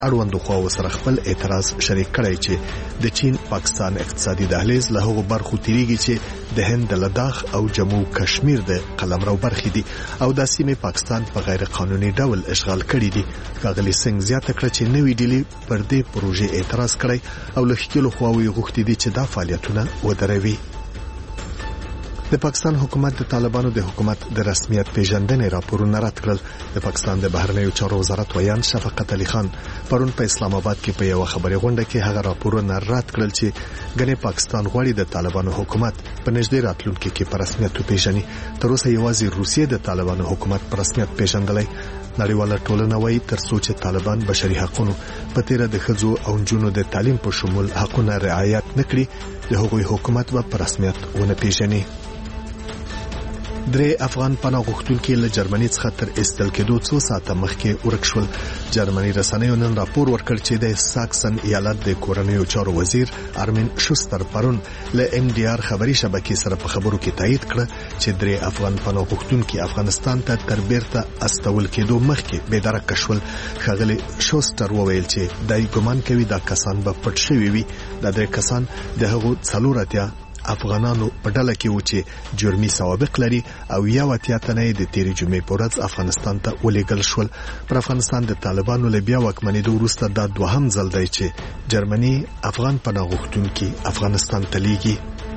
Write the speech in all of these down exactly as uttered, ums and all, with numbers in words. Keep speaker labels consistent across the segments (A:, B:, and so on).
A: اړوندو خواو سره خپل اعتراض شریک کړی چې د چین پاکستان اقتصادي دهلیز له هغو برخو تیریږي چې د هند د لداخ او جموں کشمیر د قلمرو برخې دي او د سیمې پاکستان په غیر قانوني ډول اشغال کړي دي. ښاغلي سنگ زیاته کړه چې نوې ډیلي پر دې پروژې اعتراض کړی او له ښکېلو خواو یې غوښتي دي چې دا فعالیتونه ودروي. د پاکستان حکومت د طالبانو د حکومت د رسمیت پیژندنې راپورونه رد کړل. د پاکستان د بهرنیو چارو وزارت ویان شفقت علي خان پرون په اسلام آباد کې په یو خبري غونډه کې هغه راپورونه رد کړل چې ګنې پاکستان غواړي د طالبانو حکومت په نږدې راتلونکي کې په رسمیت وپیژني. تر اوسه یوازې روسیې د طالبانو حکومت په رسمیت پیژندلی. نړیواله ټولنه وايي ترڅو چې طالبان بشري حقوقو په تیره د ښځو او نجونو د تعلیم په شمول حقونه رعایت نکړي د هغوی حکومت به په رسمیت ونه پیژني. درې افغان پناه غوښتونکي له جرمني څخه تر استل کېدو څو ساعته مخکې ورک شول. جرمني رسنیو نن راپور ورکړ چې د ساکسن ایالت د کورنیو چارو وزیر ارمین شوستر پرون له ام ډي آر خبري شبکې سره په خبرو کې تایید کړ چې درې افغان پناه غوښتونکي افغانستان ته تر بیرته استول کېدو مخکې بېدرکه شول. ښاغلي شوستر وویل چې دای ګمان کوي دا کسان به پټ شوي وي. دا درې کسان د هغو څلور اتیا افغانانو په ډله کې و چې جرمي سوابق لري او یو اتیا تنه د تیرې جمعې په ورځ افغانستان ته ولېږل شول. پر افغانستان د طالبانو له بیا واکمنېدو وروسته دا دوهم ځل دی چې جرمني افغان پناه غوښتونکي افغانستان ته لیږي.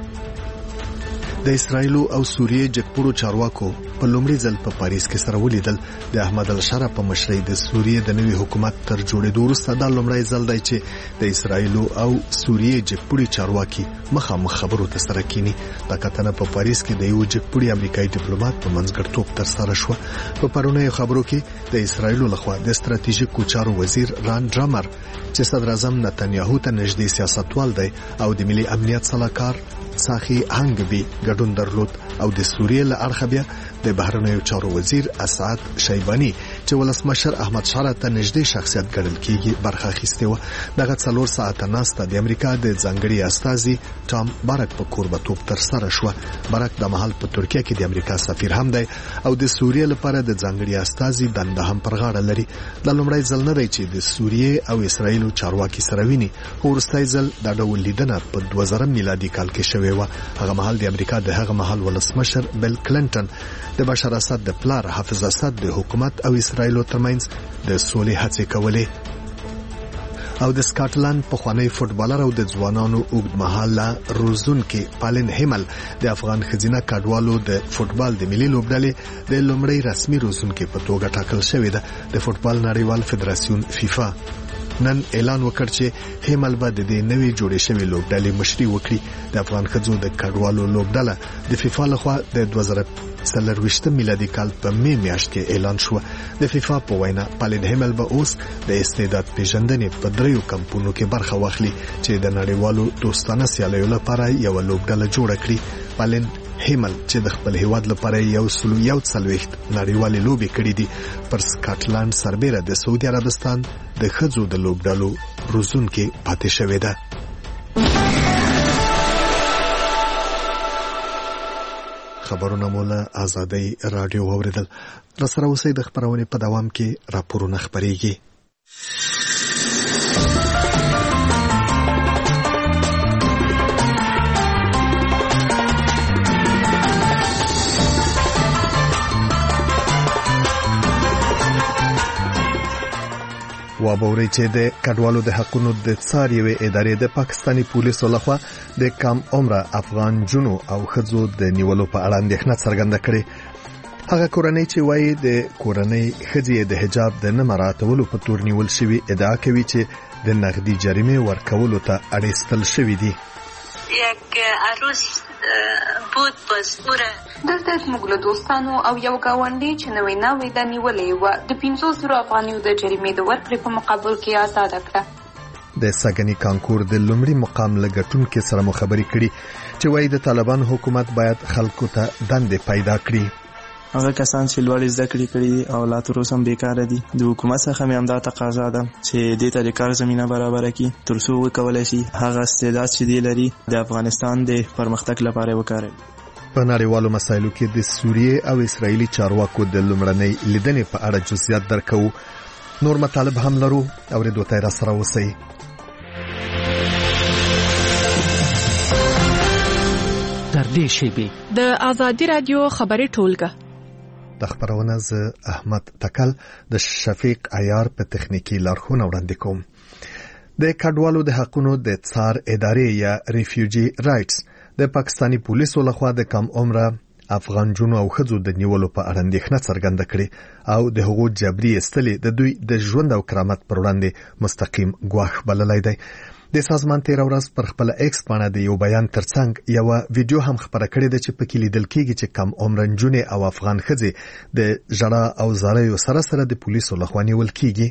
A: د اسرایل او سوریې جګپوړو چارواکو په لومړي ځل په پاریس کې سره ولیدل. د احمد الشرا په مشرۍ د سوریې د نوي حکومت تر جوړېدو وروسته دا لومړی ځل دی چې د اسرایل او سوریې جګپوړي چارواکي مخامخ خبرو ته سره کینی. دا کتنه په پاریس کې د یو جګپوړي امریکایي ډیپلوماټ په منځګړیتوب ترسره شوه. په پرونیو خبرو کې د اسرایل لخوا د ستراتیژیکو چارو وزیر ران ډرامر چې صدر اعظم نتنیاهو ته نږدې سیاستوال دی او د ملي امنیت صلاحکار ساخي هنګبي ګډون درلود او د سوریې له اړخه بیا د بهرنیو چارو وزیر اسعد شیبانی چې ولسمشر احمد شاه ته نږدې شخصیت ګڼل کېږي برخه اخیستې و. دغه څلور ساعته ناسته د امریکا د ځانګړي استازي ټام بارک په کوربتوب ترسره شوه. بارک د مهال په ترکیه کې د امریکا سفیر هم دی او د سوریې لپاره د ځانګړي استازي دنده هم پر غاړه لري. د لومړی ځل نه دی چې د سوریې او اسرایل چارواکي سره ویني. وروستی ځل د ډول لیدنه په دوه زره میلادي کال کې شوې و. هغه مهال د امریکا د هغه مهال ولسمشر بیل کلینټن د بشار اسد د پلار حافظ اسد د حکومت او اسرایل ترمنځ د سولې هڅې کولې. او د سکاټلند پخوانی فوټبالر او د ځوانانو اوږدمهاله روزونکي پالن هیمل د افغان خزینه کډوالو د فوټبال د ملي لوبډلې د لومړی رسمي روزونکي په توګه ټاکل شوې ده. د فوټبال نړیوال فدراسیون فیفا نن اعلان وکړ چې هیمل به د دې نوې جوړې شوې لوبډلې مشري وکړي. د افغان خزو د کډوالو لوبډله د فیفا لخوا د دوه زره څلرويشت میلادي کال په می میاشت کې اعلان شو. د فیفا په وینا پالن هیمل به اوس د استعداد پیژندنې په دریو کمپونو کې برخه واخلي چې د نړیوالو دوستانه سیالیو لپاره یو لوبډله جوړه کړي. پالن هیمل چې د خپل هیواد لپاره یو سلو یو څلويخت نړیوالې لوبې کړې دي پر سکاټلند سربېره د سعودي عربستان د خځو د لوبډلو روزونکي پاتې شوې ده. خبرونه مولا آزادۍ رادیو اوریدل. را سره اوسئ د خبرونې په دوام کې راپورونه خبرېږي. وابوري چې د کډوالو د حقوقو د څاروي ادارې د پاکستاني پولیسو لخوا د کم عمره افغان جنو او خځو د نیولو په اړه اندېښنه څرګنده کړې. هغه کورنۍ چې وایي د کورنۍ خځې د حجاب د نه مراعاتولو په تور نیول شوی ادعا کوي چې د نغدي جریمه ورکولو ته اړیستل شوی دي.
B: یک عروس بود بازپوره
C: دلته زموږ له دوستانو او یو گاونډي چې نوې ناوې د نیولې و د پنځو زرو افغانیو د جریمې د ورکړې په مقابل کې آزاد کړه.
A: د سګنی کانکور د لومړي مقام لګټونکو سره مخابري کړي چې وایي د طالبان حکومت باید خلکو ته دندې پیدا کړي.
D: هغه کسان چې لوړ زده کړې کړي او لا تر اوسه بیکار دي د حکومت څخه مې همدا تقاضا ده چې دې ته د کار زمينه برابر کړي تر څو وکولای شي هغه استعداد چې دی لري د افغانستان د پرمختګ لپاره وکاروي.
A: په نړیوالو مسایلو کې د سوریې او اسرایلی چارواکو د لومړنۍ لیدنې په اړه جزئیات درکو. نور مطالب هم لرو اوریدو ته را سره اوسئ.
E: تر دې شیبې
F: د آزادي رادیو خبري ټولګه
A: د خبرونه ز احمد تکل د شفیق عیار په تخنیکی لارښوونه وړاندې کوم. د کډوالو د حقوقو د څار ادارې یا ریفیوجی رائټس د پاکستانی پولیسو لخوا د کم عمره افغان جنو او خځو د نیولو په اړه اندېښنه څرګنده کړې او د حقوق جبري استلې د دوی د ژوند او کرامت پر وړاندې مستقیم ګواښ بللی دی. د سازمان تیر ورځ پر خپل ایکس باندې د یو بیان ترڅنګ یو ویډیو هم خبره کړې ده چې پکې لیدل کېږي چې کم عمر جنې او افغان خځې د ژړا او زاریو سره سره د پولیسو لخوا نیول کېږي.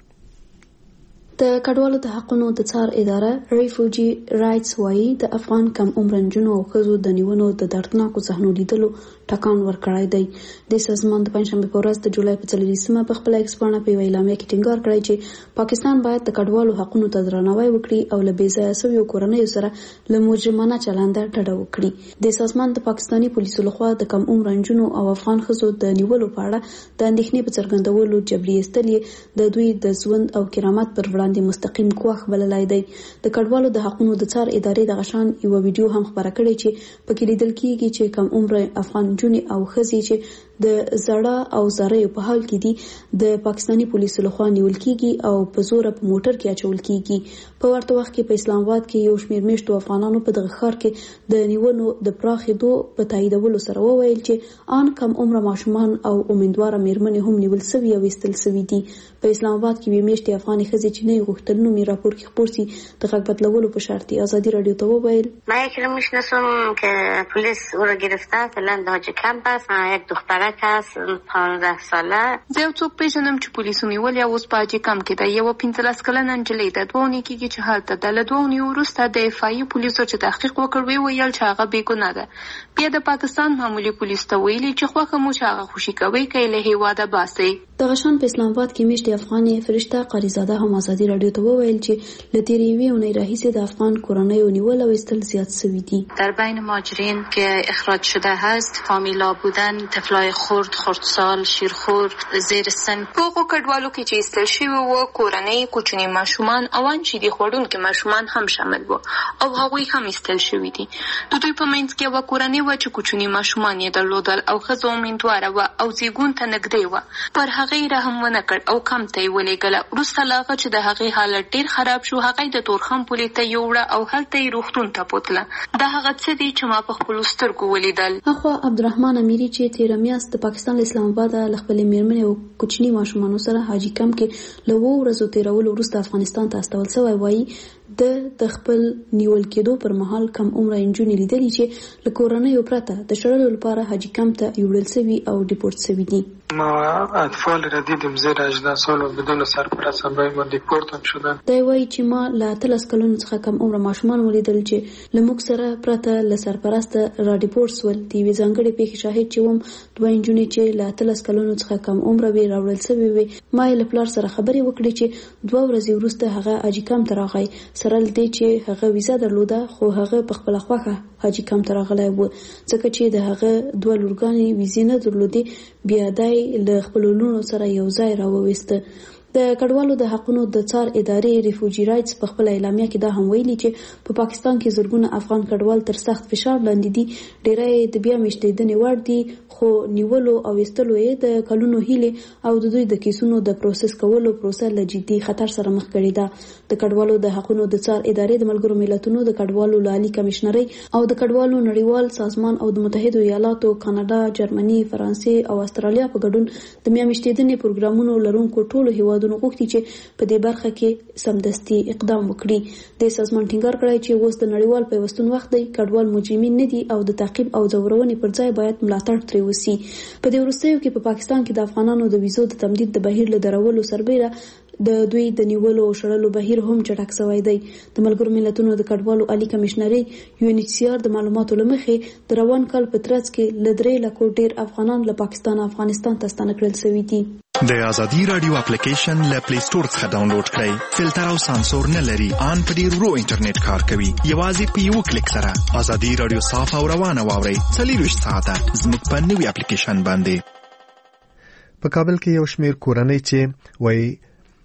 G: د کډوالو د حقوقو د څار اداره ریفیوجی رائټس وايي د افغان کم عمر جنو او خځو د نیونو د دردناکو صحنو لیدلو ټکان ورکړی دی. د سازمان د پنځشنبه په ورځ د جولای په څلورویشتمه په خپل ایکس باندې په اعلامیه کې ټینګار کړی چې پاکستان باید د کډوالو حقوقو ته درناوی وکړي او له بې ځایه شویو کورنیو سره له مجرمانه چلند ډډه وکړي. د سازمان د پاکستانی پولیسو لخوا د کم عمر جنو او افغان خځو د نیولو په اړه د اندېښنې په څرګندولو جبري استلې د دوی د ژوند او کرامت پر وړاندې مستقیم ګواښ بللی دی. د کډوالو د حقوقو د څار ادارې د غشان یو ویډیو هم خبره کړې چې پکې لیدل کېږي چې کم عمر افغان جنې او خځې چې د زړه او زاریو په حال کې دي د پاکستانی پولیسو لخوا نیول کېږي او په زور په موټر کې اچول کېږي. په ورته وخت کې په اسلام آباد کې یو شمېر میشتو افغانانو په دغه ښار کې د نیونو د پراخېدو په تاییدولو سره وویل چې ان کم عمر ماشومان او امیندواره میرمنې هم نیول سوي او ایستل سوي دي. په اسلام آباد کې یو میشتې افغاني ښځې چې نه غوښتل نومي راپور کې خپور سي د غږ بدلولو په شرط آزادی رادیو ته وویل
B: من یکی رو میشناسم که پلیس او رو گرفته فعلا داج کمپ است. یک دخترک است پانزده ساله.
C: زه یو څوک پیژنم چې پولیسو نیولې اوس په حاجي کمپ کې ده. یوه پنځلس کلنه نجلۍ ده. دوه اونۍ کېږي چې هلته ده. له دوه اونۍ وروسته د افایي پولیسو چې تحقیق وکړ وویل چې هغه بېګناه ده. بیا د پاکستان معمولي پولیس ته ویلي چې خوښه مو چې هغه خوشي کوئ که یې له هېواده باسئ.
G: دغه شان په اسلام آباد کې میشتې افغانې فرشته قاریزاده هم آزادي رادیو ته وویل چې له تېرې یوې اونۍ راهیسې د افغان کورنیو نیول او ایستل زیات سوي دي.
H: در بین مهاجرین که اخراج شده هست فامیلا بودن، طفلای خرد، خردسال، شیرخور، زیر سن.
C: په هغو کډوالو کې چې ایستل شوي وو کورنۍ کوچني ماشومان او ان شیدې خوړونکي ماشومان هم شامل وو او هغوی هم ایستل شوي دي. د دوی په منځ کې یوه کورنۍ وه چې کوچني ماشومان یې درلودل او ښځه امیندواره وه او زیږون ته نږدې وه. پر هغې رحم ونه کړ او کمپ ته یې ولېږله. وروسته له هغه چې د هغې حالت ډېر خراب شو هغه یې د تورخم پولې ته یوړه او هلته یې روغتون ته بوتله. دا هغه څه دي چې ما په خپلو سترګو ولیدل.
G: اخوا عبدالرحمن امیري چې تېره میاشت د پاکستان له اسلام آباده له خپلې مېرمنې او کوچني ماشومانو سره حاجي کمپ کې له اوو ورځو تېرولو وروسته افغانستان ته استول سوی وایي د د خپل نیول کېدو پر مهال کم عمره نجونې لیدلي چې له کورنیو پرته د شړلو لپاره حاجي کمپ ته یوړل سوي او ډیپورټ سوي دي.
I: ما اطفال را دیدیم زیر هجده سال و بدون سرپرست هم برای ما دیپورت هم شدن.
G: دی وایي چې ما له اتلس کلونو څخه کم عمره ماشومان ولیدل چې له موږ سره پرته له سرپرسته را ډیپورت سول. د یوې ځانګړې پیښې شاهد چې وم دوه نجونې چې له اتلس کلونو څخه کم عمره وې راوړل سوې وې. ما یې له پلار سره خبرې وکړې چې دوه ورځې وروسته هغه حاجي کمپ ته راغی. سره له دې چې هغه ویزه درلوده خو هغه په خپله خوښه حاجي کمپ ته راغلی و ځکه چې د هغه دوه لورګانې ویزې نه درلودې. بیا دی له خپلو لوڼو سره یو ځای راوویسته. د کډوالو د حقوقو د څار ادارې ریفیوجی رائټس په خپل اعلامیه کې دا هم ویلي چې په پاکستان کې زرګونه افغان کډوال تر سخت فشار لاندې دي. ډېری د بیا میشتېدنې وړ دي خو نیولو او ایستلو یې د کلونو هیلې او د دوی د کیسونو د پروسس کولو پروسه له جدي خطر سره مخ کړې ده. د کډوالو د حقوقو د څار ادارې د ملګرو ملتونو د کډوالو لالي کمشنرۍ او د کډوالو نړیوال سازمان او د متحده ایالاتو، کاناډا، جرمني، فرانسې او استرالیا په ګډون د بیا میشتېدنې پروګرامونو لرونکو ټولو هیوادونو غوښتي چې په دې برخه کې سمدستي اقدام وکړي. د سازمان ټینګار کړی چې اوس د نړیوال پیوستون وخت دی. کډوال مجرمین نه دي او د تعقیب او ځورونې پر ځای باید ملاتړ ترې وشي. په دې وروستیو کې په پاکستان کې د افغانانو د ویزو د تمدید د بهیر له درولو سربیره د دوی د نیولو او شړلو بهیر هم چټک شوی دی. د ملګرو ملتونو د کډوالو عالی کمشنرۍ یو ان ایچ سی آر د معلوماتو له مخې د روان کال په ترڅ کې له درې لکو ډېر افغانان له پاکستان افغانستان ته ستانه کړل شوي دي.
J: د آزادي رادیو اپلیکیشن له پلی سٹور څخه ډاونلوډ کړئ. فلټر او سانسور نه لري. آن په ډیر ورو انټرنیټ کار کوي. یوازې په یو کلیک سره آزادي رادیو صاف او روانه واورئ. څلوېښت ساعته زموږ په نوي اپلیکیشن باندې.
A: په کابل کې یو شمېر کورنۍ چې وایي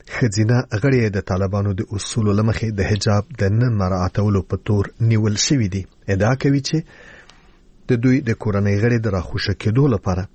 A: خزینه غړي د طالبانو د اصولو لمخې د حجاب د نه مراعاتولو په تور نیول شوی دي. ادعا کوي چې د دوی د کورنۍ غړي د راخوشو کېدو لپاره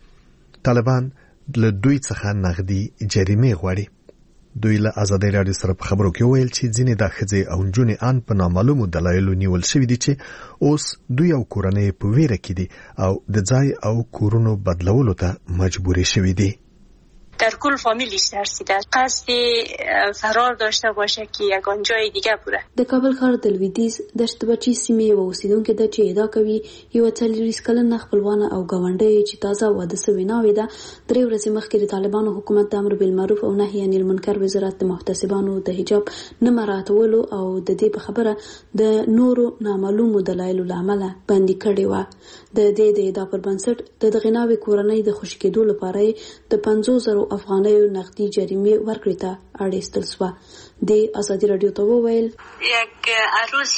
A: طالبان له دوی څخه نغدي جریمه غواړي. دوی له ازادي رادیو سره په خبرو کې ویل چې ځینې د ښځې او نجونې ان په نامعلومو دلایلو نیول شوي دي چې اوس دوی او کورنۍ په ویره کې دي او د ځای او کورونو بدلولو ته مجبورې شوي دي.
K: در کل فامیلش ترسیده قصد فرار داشته باشه که یگان جای دیگه بره.
G: د کابل ښار د لویدیځ دشت بچي سیمې یوه اوسیدونکې ده چې ادعا کوي یوه څلوېښت کلنه خپلوانه او ګاونډۍ چې تازه واده سوې ناوې ده درې ورځې مخکې د طالبانو حکومت د امر بالمعروف او نهي عن المنکر وزارت د محتسبانو د حجاب نه مراعاتولو او د دې په خبره د نورو نامعلومو دلایلو له امله بندي کړې وه. د دې د ادعا پر بنسټ د دغې ناوې کورنۍ د خوشي کېدو لپاره د پنځوس زرو افغانیو نقدي جریمه ورکړې ته اړ ایستل شوه. د ازادي رادیو ته وویل
K: یک عروس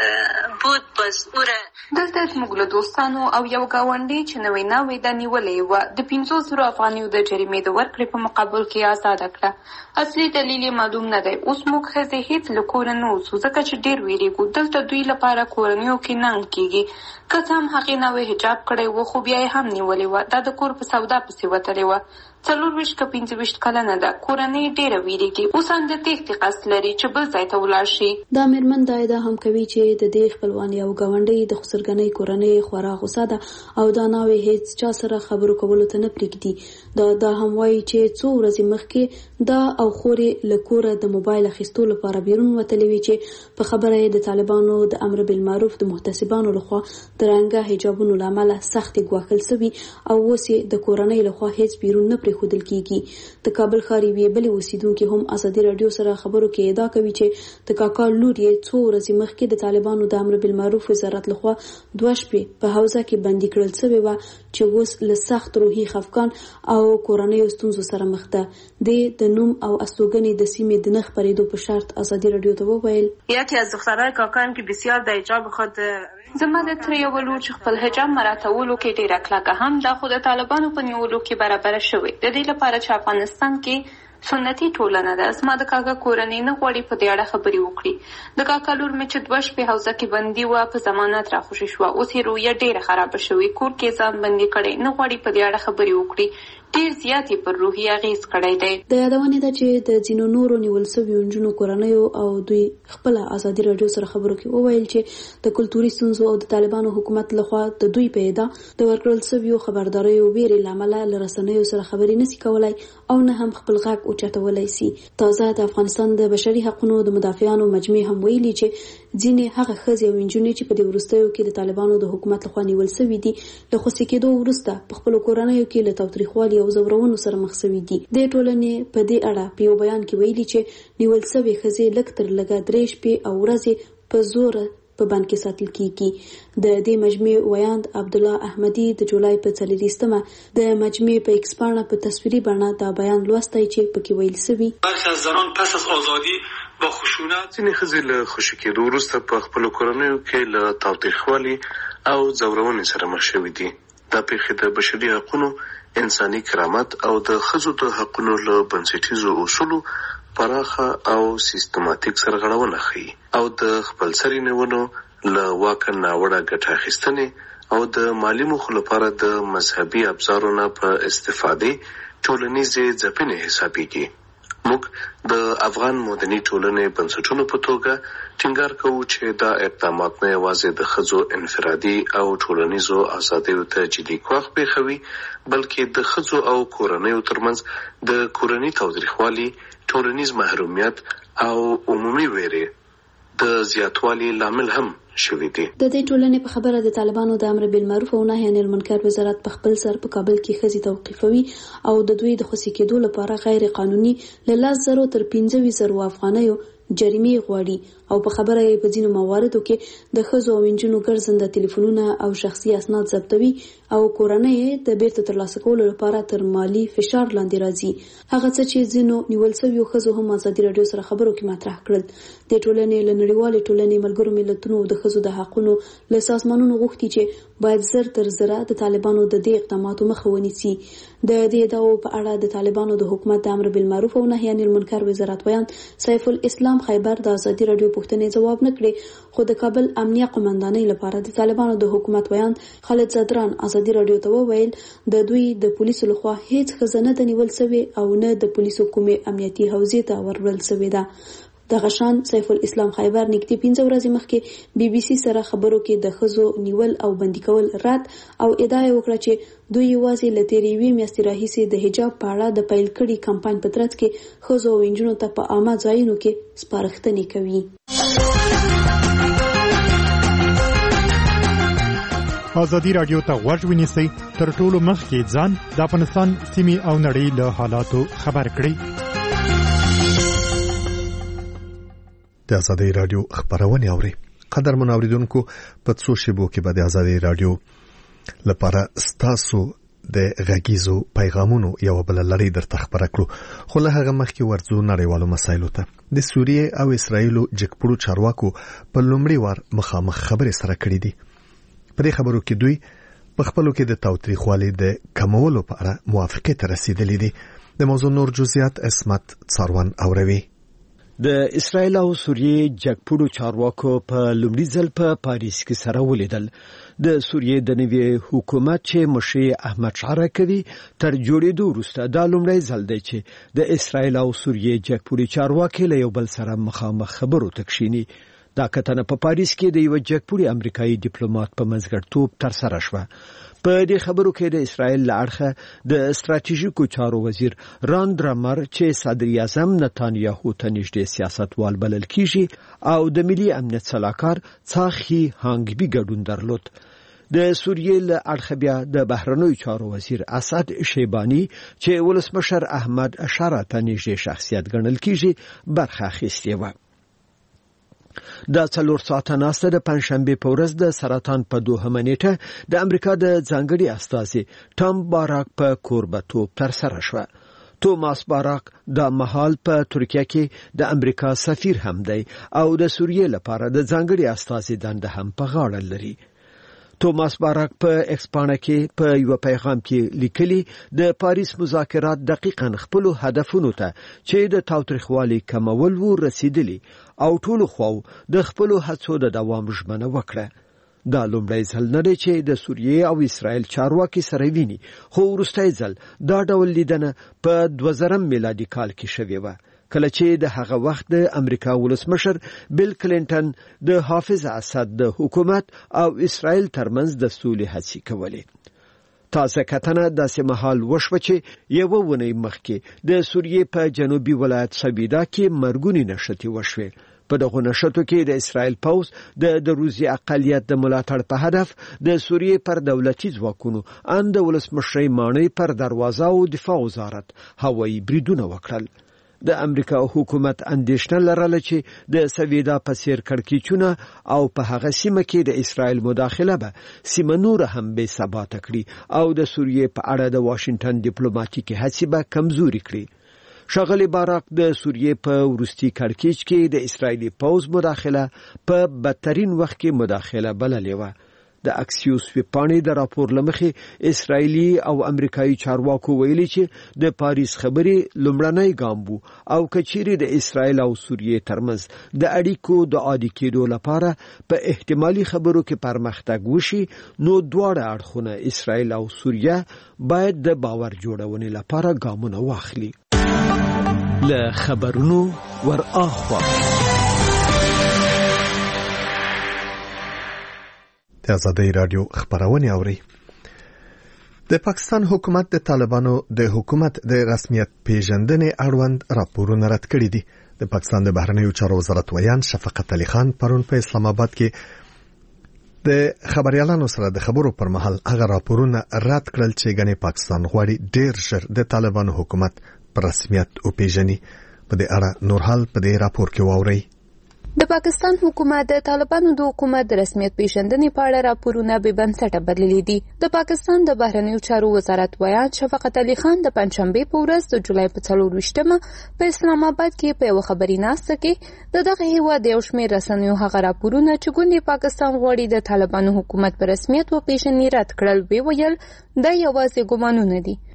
K: بود باز اوره
C: دلته زموږ له دوستانو او یو ګاونډي چې نوې ناوې ده نیولې وه د پنځوس زرو افغانیو د جریمې د ورکړې په مقابل کې آزاده کړه. اصلي دلیل یې معلوم نه دی. اوس موږ ښځې هېڅ له کوره نه اوسو ځکه چې ډېر ویرېږو. دلته دوی لپاره کورنیو کې ننګ کېږي. که څه هم هغې ناوې حجاب کړی و خو بیا یې هم نیولې وه. دا د کور په سودا پسې وتلې وه. څلور ویشت که پنځه ویشت کلنه ده. کورنۍ ډېره ویرېږي. اوس هم د تېښتې قصد لري چې بل ځای ته ولاړ شي.
G: دا مېرمن دا ادعا هم کوي چې د دې خپلوانې او ګاونډۍ د خسرګنۍ کورنۍ خورا غوسه ده او دا ناوې هېڅ چا سره خبرو کولو ته نه پرېږدي. دا دا هم وایي چې څو ورځې مخکې دا او خورې له کوره د موبایل اخیستو لپاره بیرون وتلې وي چې په خبره یې د طالبانو د امر بالمعروف د محتسبانو لخوا د رنګه حجابونو له امله سختې ګواښل سوي او اوس یې د کورنۍ لخوا هېڅ بیرون نه پرېښودل کېږي. د کابل ښار یوې بلې اوسیدونکې هم ازادي راډیو سره خبرو کې ادعا کوي چې د کاکا لور یې څو ورځې مخکې د طالبانو د امر بالمعروف وزارت لخوا دوه شپې په حوزه کې بندي کړل سوې وه چې اوس له سخت روحي خفګان او کورنیو ستونزو سره مخ ده. د نوم او استوګنې د سیمې د نه خپرېدو په شرط ازادي راډیو ته وویل
K: یکی از دخترای کاکایم که بسیار در حجاب خود
C: زما د ترې یوه لور چې خپل حجاب مراعاتولو کې ډېره کلکه هم دا خو د طالبانو په نیولو کې برابره شوې. د دې لپاره چې افغانستان کې سنتي ټولنه ده. زما د کاکا کورنۍ نه غواړي په دې اړه خبرې وکړي. د کاکا لور مې چې دوه شپې حوزه کې بندي وه په ضمانت راخوشي شوه. اوس یې رویه ډېره خرابه شوې. کور کې ځان بندي کړی نه غواړي په دې اړه خبرې وکړي. ډېر زیات یې پر روحي اغېز کړی دی.
G: د یادونې ده چې د ځینو نورو نیول سویو نجونو کورنیو او دوی خپله ازادي راډیو سره خبرو کې وویل چې د کلتوري ستونزو او د طالبانو حکومت لخوا د دوی په ادعا د ورکړل سویو خبرداریو ویرې له امله له رسنیو سره خبرې نشي کولای او نه هم خپل غږ اوچتولی سي. تازه د افغانستان د بشري حقوقو د مدافعانو مجمع هم ویلي چې ځینې هغه ښځې او نجونې چې په دې وروستیو کې د طالبانو د حکومت لخوا نیول سوي دي له خوسي کېدو وروسته په خپلو کورنیو کې له تاوتریخوالي او زورونو سره مخ سوي دي. د ټولنې په دې اړه په یو بیان کې ویلي چې نیول سوي ښځې لږ تر لږه درې شپې او ورځې په زوره په بند کې ساتل کیږي. د دې مجمع ویاند عبدالله احمدي د جولای په څلوېښتمه د مجمع په ایکس پاڼه په تصویري بڼه دا بیان لوستی چې پکې ویل سوي
L: برخی از زنان پس از آزادی با خشونت ځینې ښځې له خوشي کېدو وروسته په خپلو کورنیو کې له تاوتریخوالي او ځورونې سره مخ شوي دي. دا پیښې د بشري حقونو، انساني کرامت او د ښځو د حقونو له بنسټیزو اصولو پراخه او سیستماتیک سرغړونه ښیي او د خپلسري نیولو له واکه ناوړه ګټه اخیستنې او د مالي موخو لپاره د مذهبي ابزارو نه په استفادې ټولنیزې ځپنې حسابېږي. موږ د افغان مدني ټولنې بنسټونو په توګه ټینګار کوو چې دا اقدامات نه یوازې د ښځو انفرادي او ټولنیزو ازادیو ته جدي ګواښ پېښوي بلکې د ښځو او کورنیو ترمنځ د کورني تاوتریخوالي، ټولنیز محرومیت او عمومي ویرې د زیاتوالي لامل هم شوي دي.
G: د دې ټولنې په خبره د طالبانو د امر بالمعروف او نهي عن المنکر وزارت په خپل سر په کابل کې ښځې توقیفوي او د دوی د خوسي کېدو لپاره غیر قانوني له لس زرو تر پنځه ویشت زرو افغانیو جریمې غواړي او په خبره یې په ځینو مواردو کې د ښځو او نجونو ګرځنده ټلیفونونه او شخصي اسناد ضبطوي او کورنۍ د بیرته ترلاسه کولو لپاره تر مالی فشار لاندې راځي. هغه څه چې ځینو نیول سویو ښځو هم ازادي راډیو سره خبرو کې مطرح کړل. د ټولنې له نړیوالې ټولنې ملګرو ملتونو د ښځو د حقونو له سازمانونو غوښتي چې باید زر تر زره د طالبانو د دې اقداماتو مخه ونیسي. د دې ادعاو په اړه د طالبانو د حکومت د امر بالمعروف او نهي عن المنکر وزارت ویان سیف الاسلام خیبر د ازادي رادیو پوښتنې جواب نه کړي، خو د کابل امنیه قومندانۍ لپاره د طالبانو د حکومت ویان خالد زدران ازادي رادیو ته وویل د دوی د پولیسو لخوا هیڅ خزانه د نیول شوی او نه د پولیسو کومې امنیتي حوزې ته ورول شوی ده. د غشان سیف الاسلام خیبر نږدې پنځه ورځې مخکې بي بي سي سره خبرو کې د ښځو نیول او بندي کول رد او ادعا وکړه چې دوی یوازې له تېرې یوې میاشتې راهیسې د حجاب په اړه د پیل کړي کمپاین په ترڅ کې ښځو او نجونو ته په عامه ځایونو کې سپارښتنې کوي.
M: ازادي رادیو ته غوږ ونیسئ، تر ټولو مخکې ځان د افغانستان سیمې او نړۍ له حالاتو خبر کړئ.
A: د ازادي رادیو خبرونه اوري. قدرمن اوریدونکو، په څو شیبو کې به د ازادي رادیو لپاره ستاسو د غږیزو پیغامونو یو بل لړۍ درته خبره کړو، خو له هغه مخکې ورځو نړیوالو مسایلو ته. د سوریې او اسرایلو جګپړو چارواکو په لومړي وار مخامخ خبرې سره کړې دي. په دې خبرو کې دوی په خپلو کې د تاوتریخوالي د کمولو په اړه موافقه ته رسیدلې دي. د موضوع نور جزئیات اسمت څاروان اوروي.
N: د اسرایل او سوریې جګپړو چارواکو په لومړي ځل په پاریس کې سره ولیدل. د سوریې د نوي حکومت چې مشر احمد شعره کوي تر جوړېدو وروسته دا لومړی ځل دی چې د اسرایل او سوریې جګپړو چارواکي له یو بل سره مخامخ خبرو ته کښیني. دا کتنه په پاریس کې د یو جګپړي امریکایي ډیپلوماټ په منځګړیتوب تر سره شوه. په دې خبرو کې د اسرایل له اړخه د ستراتیژیکو چارو وزیر راند رامر چې صدر اعظم نتانیاهو ته نږدې سیاستوال بلل کیږي او د ملي امنیت سلاکار څاخي هانګبي ګډون درلود. د سوریې له اړخه بیا د بهرنیو چارو وزیر اسد شیبانی چې ولسمشر احمد اشاره ته نږدې شخصیت ګڼل کیږي برخه اخیستې و. دا څلور ساعته ناسته د پنځشنبه په ورځ د سرطان په دوهمه نیټه د امریکا د ځانګړي استازي ټام باراک په کوربتوب تر سره شوه. توماس باراک د مهال په ترکیه کې د امریکا سفیر هم دی او د سوریې لپاره د ځانګړي استازي دنده هم په غاړه لري. توماس باراک په ایکسپانه کې په یو پیغام کې لیکلي د پاریس مذاکرات دقیقاً خپل هدفونو ته چې د تاوتریخوالي کمول و رسیدلی او ټول خو د خپل هڅو د دوام ژمنه وکړه. دا لومړی ځل نه دی چې د سوریې او اسرائیل چارواکي سره ویني، خو وروستی ځل دا ډول لیدنه په دوه زره میلادي کال کې شوې و، کله چې د هغه وخت د امریکا ولسمشر بیل کلینټن د حافظ اسد د حکومت او اسرائیل ترمنځ د سولې هڅې کولې. تازه کتنه داسې مهال وشوه چې یو ونې مخکې د سوریې په جنوبي ولایت سبیدا کې مرګونی نشټې وشوې. په دغه نشټو کې د اسرائیل پوز د دروزي اقلیت د ملاتړ په هدف د سوریې پر دولتي ځواکونو ان د ولسمشر مانۍ پر دروازه او دفاع وزارت هوایي بریدونه وکړل. د امریکا حکومت اندېښنه لرله چې د سویدا په څیر کړکېچونه او په هغه سیمه کې د اسرائیل مداخله به سیمه نور هم بې ثباته کړي او د سوریې په اړه د واشنگټن ډیپلوماټیکي هڅې به کمزوري کړي. ښاغلی باراک د سوریې په وروستي کړکېچ کې د اسرائیلي پوز مداخله په بدترین وخت کې مداخله بللې وه. د اکسیوس ویپانې د راپور لمخې اسرائیلي او امریکایي چارواکو ویلي چې د پاریس خبرې لومړنی ګام وو او کچېرې د اسرائیل او سوریې ترمنځ د اړیکو د عادي کېدو لپاره په احتمالي خبرو کې پرمختګ وشي، نو دواړه اړخونه اسرائیل او سوریه باید د باور جوړونې لپاره ګامونه واخلي. له خبرونو ور اخوا
A: د ازادي رادیو خبرونه اوري. د پاکستان حکومت د طالبانو د حکومت د رسمیت پیژندنې اړوند راپورونه رد کړي دي. د پاکستان د بهرنیو چارو وزارت ویان شفقت علي خان پرون په اسلام آباد کې د خبريالانو سره د خبرو پر مهال هغه راپورونه رد کړل چې ګنې پاکستان غواړي ډېر ژر د طالبانو حکومت پر رسمیت او پیژني. په دې اړه نور حال په دې راپور کې واوري.
C: د پاکستان حکومت د طالبانو د حکومت د رسمیت پیژندنې په اړه راپورونه بې بنسټه بللي دي. د پاکستان د بهرنیو چارو وزارت ویان شفقت علي خان د پنځشنبه په ورځ د جولای په څلور ویشتمه په اسلام آباد کې په یو خبري ناسته کې د دغه هیواد یو شمېر رسنیو هغه راپورونه چې ګوندې پاکستان غواړي د طالبانو حکومت په رسمیت وپیژني رد کړل. وی ویل دا یوازې ګمانونه دي.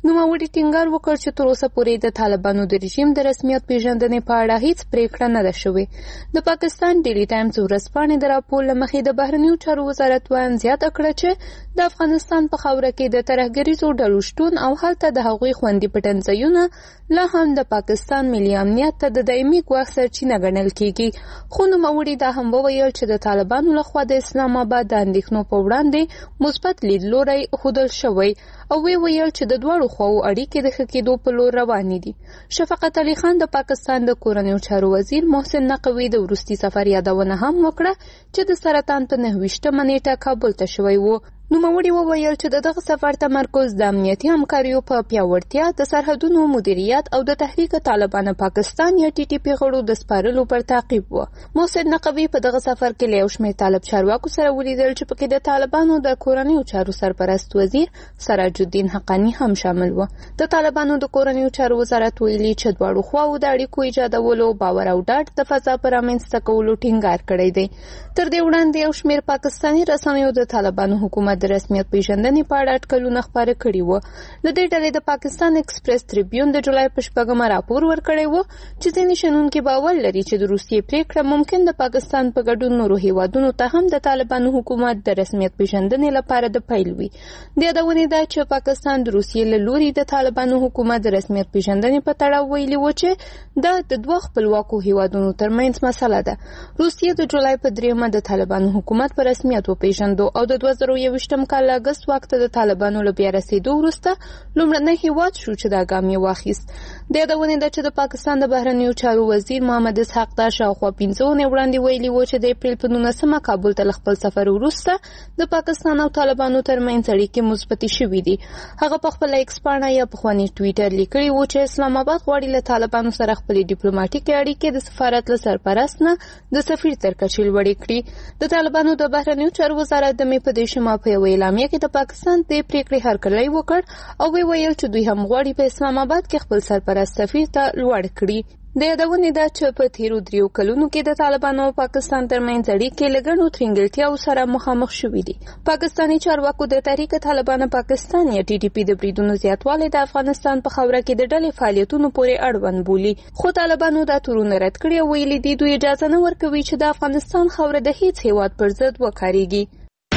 C: نوموړي ټینګار وکړ چې تر اوسه پورې د طالبانو د رژیم د رسمیت پیژندنې په اړه هیڅ پریکړه نه ده شوې. د پاکستان ډیلی ټایمز ورځپاڼې د راپور له مخې د بهرنیو چارو وزارت وایم زیاته کړه چې د افغانستان په خاوره کې د ترهګریزو ډلو شتون او هلته د هغوی خوندي پټنځایونه لا هم د پاکستان ملي امنیت ته د دایمي ګواښ سرچینه ګڼل کیږي. خو نوموړي دا هم وویل چې د طالبانو لخوا د اسلام آباد د اندېښنو په وړاندې مثبت لیدلوری ښودل شوی او وی ویل چې د دواړو خواو اړیکې د ښه کېدو په لور روانې دي. شفقت علي خان د پاکستان د کورنیو چارو وزیر محسن نقوي د وروستي سفر یادونه هم وکړه چې د سرطان په نهه ویشتمه نیټه کابل ته شوی و. نوموړي وویل چې د دغه سفر تمرکز د امنیتي همکاریو په پیاوړتیا، د سرحدونو مدیریت او د تحریک طالبان پاکستان یا ټي ټي پی غړو د سپارلو پر تعقیب و. محسن نقوي په دغه سفر کې له یو شمېر طالب چارواکو سره ولیدل چې پکې د طالبانو د کورنیو چارو سرپرست وزیر سراج الدین حقانی هم شامل و. د طالبانو د کورنیو چارو وزارت ویلي چې دواړو خواو د اړیکو ایجادولو، باور او ډاډ د فضا پر رامنځته کولو ټینګار کړی دی. تر دې وړاندې یو شمېر پاکستاني رسنیو د طالبانو حکومت د رسمیت پیژندنې په اړه اټکلونه خپاره کړي وو. د دې ډلې د پاکستان ایکسپریس تریبیون د جولای په شپږمه راپور ورکړی و چې ځینې شنونکي باور لري چې د روسیې پریکړه ممکن د پاکستان په ګډون نورو هیوادونو ته هم د طالبانو حکومت د رسمیت پیژندنې لپاره د پیل وي. د یادونې ده چې پاکستان د روسیې له لوري د طالبانو حکومت د رسمیت پیژندنې په تړاو ویلي و چې دا د دوه خپلواکو هیوادونو ترمنځ مسله ده. روسیې د جولای په دریمه د طالبانو حکومت په رسمیت وپیژندو او د دوه زره یوویشتم کال اګست وخت د طالبانو له بیا رسیدو وروسته لومړنی هیواد شو چې دا ګام یې واخیست. د یادونې ده چې د پاکستان د بهرنیو چارو وزیر محمد اسحاق دا شاوخوا پنځه اونۍ وړاندې ویلي و چې د اپریل په نولسمه کابل ته له خپل سفر وروسته د پاکستان او طالبانو ترمنځ اړیکې مثبتې شوې دي. هغه په خپله ایکس پاڼه یا پخواني ټویټر لیکلي و چې اسلام آباد غواړي له طالبانو سره خپلې ډیپلوماټیکې اړیکې د سفارت له سرپرست نه د سفیر تر کچې لوړې کړي. د طالبانو د بهرنیو چارو وزارت د مې په دېرشمه په یوه اعلامیه کې د پاکستان د پریکړې هرکلی وکړ او وی ویل چې دوی هم غواړي په اسلام آباد کې خپل سرپرست سفیر ته لوړ کړي. د یادونې ده چې په تیرو دریو کلونو کې د طالبانو او پاکستان ترمنځ اړیکې له ګڼو ترنګلتیاوو سره مخامخ شوې دي. پاکستاني چارواکو د تحریک طالبان پاکستان یا ټي ټي پی د بریدونو زیاتوالی د افغانستان په خاوره کې د ډلې فعالیتونو پورې اړوند بولي. خو طالبانو دا تورونه رد کړي او ویلي دي دوی اجازه نه ورکوي چې د افغانستان خاوره د هیڅ هیواد پر ضد وکارېږي.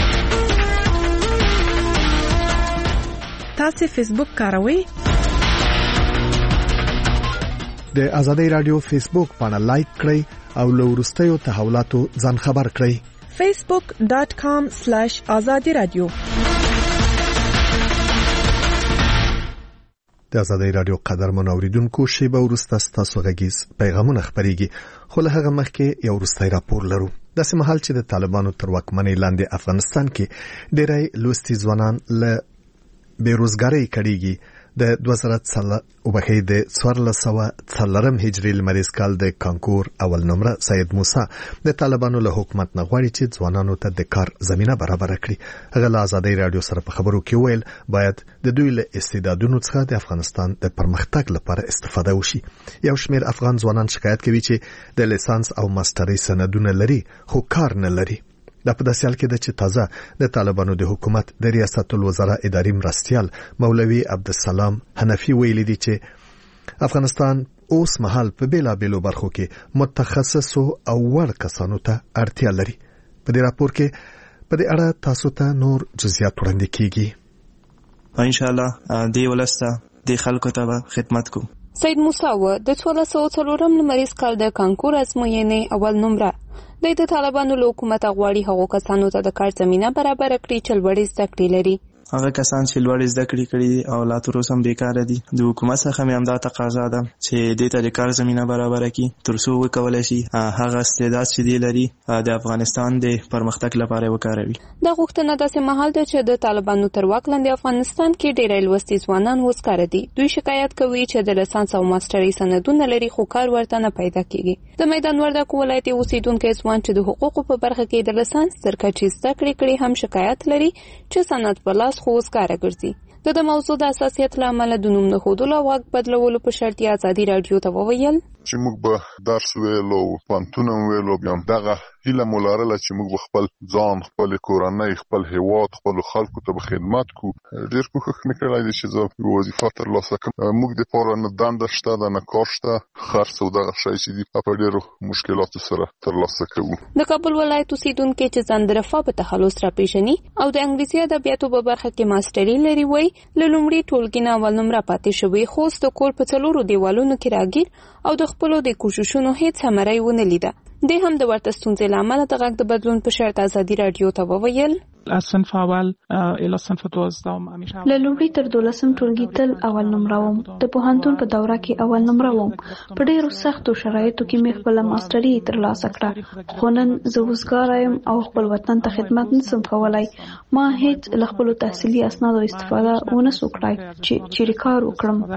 F: تاسو فیسبوک کاروئ؟
A: د آزادۍ رادیو فیسبوک باندې لایک کړئ او له وروستیو تحولاتو ځان خبر کړئ.
F: facebook dot com slash azadi radio.
A: د آزادۍ رادیو قدرمن اوریدونکو شیبه وروسته ستاسو غږیز پیغامونه خپرېږي. خو له هغه مخکې یو وروستی راپور لرو. داسې مهال چې د طالبانو تر واکمنۍ لاندې افغانستان کې ډېری لوستي ځوانان له بیروزګارۍ کړيږي. د دوه زره وبخې د څوارلس سوه څلورم هجري لمریز کال د کانکور اول نمره سید موسی د طالبانو له حکومت نه غواړي چې ځوانانو ته د کار زمينه برابر کړي. هغه له آزادۍ رادیو سره په خبرو کې ویل باید د دوی له استعدادونو څخه د افغانستان د پرمختګ لپاره استفاده وشي. یو شمېر افغان ځوانان شکایت کوي چې د لیسانس او ماسترۍ سندونه لري خو کار نه لري. دا په داسې حال کې ده چې تازه د طالبانو د حکومت د ریاست الوزرا اداري مرستیال مولوي عبدالسلام حنفي ویلي دي چې افغانستان اوس مهال په بیلابېلو برخو کې متخصصو او وړ کسانو ته اړتیا لري. په دې راپور کې په دې اړه تاسو ته نور جزئیات وړاندې کیږي.
D: ان شاء الله دې ولسته د خلکو ته خدمت کوو.
C: سید موسی و د څوارلس سوه څلورم لمریز کال د کانکور ازموینې اول نمره د طالبانو له حکومت غواړي هغو کسانو ته د کار زمينه برابر کړي چې لوړې زده کړې لري.
D: هغه کسان چې لوړې زده کړې کړي او لا تر اوسه هم بیکاره دي د حکومت څخه مې همدا تقاضا ده چې دې ته د کار زمينه برابر کړي تر څو وکولای شي هغه استعداد چې دی لري د افغانستان د پرمختګ لپاره وکاروي.
C: دا غوښتنه داسې مهال ده چې د طالبانو تر واک لاندې افغانستان کې ډېری لوستي ځوانان وسکاره دي. دوی شکایت کوي چې د لیسانس او ماسترۍ سندونه لري خو کار ورته نه پیدا کیږي. د میدان وردګ ولایت اوسیدونکو ځوان چې د حقوقو په برخه کې د لیسانس تر کچې زده کړې کړي هم شکایت لري چې سند په لاس خو وسکاره ګرځي. د د موضوع د حساسیت له امله د نوم نه ښودلو او غږ بدلولو په شرط یې ازادي راډیو ته وویل
O: چې موږ به درس ویلو پوهنتون ویلو بیا دغه هیله مو لرله چې موږ خپل ځان خپل کورنۍ خپل هیواد خپل خلکو ته به خدمت کو ډېر کوښښ مې کړی دی چې زه وظیفه ترلاسه کړم موږ دپاره نه دنده شته ده نه کار شته خرڅ او دغه شی چې دي په ډېرو مشکلاتو سره ترلاسه کوو
C: د کابل ولایت اوسیدونکي چې ځان د رفاه په تخلص راپېژني او د انګلیسي ادبیاتو په برخه کې ماسټري لري وایي له لومړي ټولګي نه اول نمره پاتې شوی خو د کور په څلورو دیوالونو کې راګیر او د خپلو د کوششونو هیڅ ثمره یې ونه لیده. د هم د ورته ستونزې له امله د غږ د بدلون په شرط ازادي راډیو ته وویل
P: از صنف اول الی صنف دوازدهم همیشه
G: له لومړي تر دولسم ټولګي تل اول نمره وم. د پوهنتون په دوره کې اول نمره وم. په ډېرو سختو شرایطو کې مې خپله ماسټري ترلاسه کړه خو نن زه وزګاره یم او خپل وطن ته خدمت نشم کولی. ما هیڅ له خپلو تحصیلي اسنادو استفاده ونه سو کړای چې چیرې کار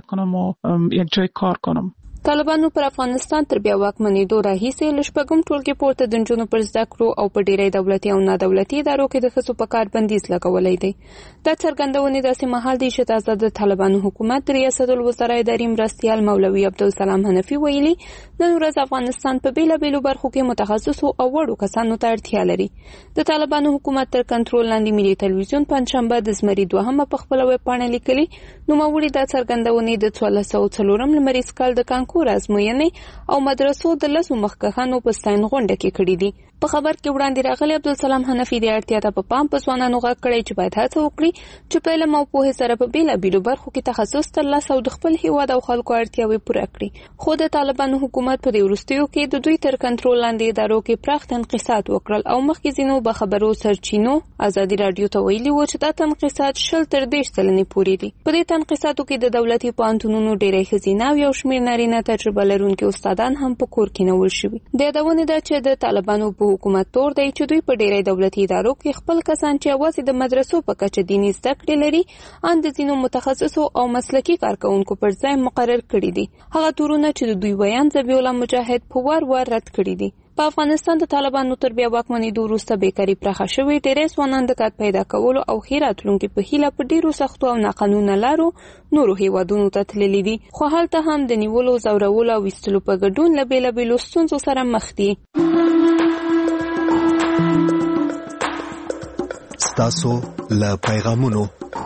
G: وکړم
P: یک جای کار کنم.
C: طالبانو پر افغانستان تر بیا واکمنېدو راهیسې له شپږم ټولګي پورته د نجونو پر زده کړو او په ډېری دولتي او نادولتي ادارو کې د ښځو په کار بندیز لګولی دی. دا څرګندونې داسې مهال دی چې تازه د طالبانو حکومت د ریاست الوزرا اداري مرستیال مولوي عبدالسلام حنفي ویلي نن ورځ افغانستان په بېلابېلو برخو کې متخصصو او وړو کسانو ته اړتیا لري. د طالبانو حکومت تر کنټرول لاندې ملي تلویزیون پنجشنبه د زمري دوهمه په خپله ویبپاڼه لیکلي نوموړي دا څرګندونې د څوارلس سوه څلورم لمریز کال د کانکور ازموینې او مدرسو د لسو مخکښانو په ستاین غونډه کې کړي دي. په خبر کې وړاندې راغلی عبدالسلام حنفي د اړتیا ته په پام په ځوانانو غږ کړی چې باید هڅه وکړي چې په علم او پوهې سره په بېلابېلو برخو کې تخصص ترلاسه او د خپل هېواد او خلکو اړتیاوې پوره کړي. خو د طالبانو حکومت په دې وروستیو کې د دوی تر کنټرول لاندې ادارو کې پراخ تنقیصات وکړل او مخکې ځینو بخبرو سرچینو ازادي راډیو ته ویلي و چې دا تنقیصات شل تر دېرش سلنې پورې دي. په دې تنقیصاتو کې د دولتي پوهنتونونو ډېری ښځینه او یو شمېر نارینه تجربه لرونکي استادان هم په کور کې نیول شوي. د یادونې ده چې د طالبانو په حکومت تور دی چې دوی په ډېری دولتي ادارو کې خپل کسان چې یوازې د مدرسو په کچه دیني زده کړې لري ان د ځینو متخصصو او مسلکي کارکوونکو پر ځای مقرر کړي دي. هغه تورونه چې د دوی ویان ذبیح الله مجاهد په وار وار رد کړي دي. په افغانستان د طالبانو تر بیا واکمنېدو وروسته بیکاري پراخه شوې. ډېری ځوانان د کار پیدا کولو او ښې راتلونکي په هیله په ډېرو سختو او ناقانونه لارو نورو هیوادونو ته تللي دي خو هلته هم د نیولو ځورولو او ویستلو په ګډون له بېلابېلو ستونزو سره مخ دي.
A: ستاسو له پیغامونو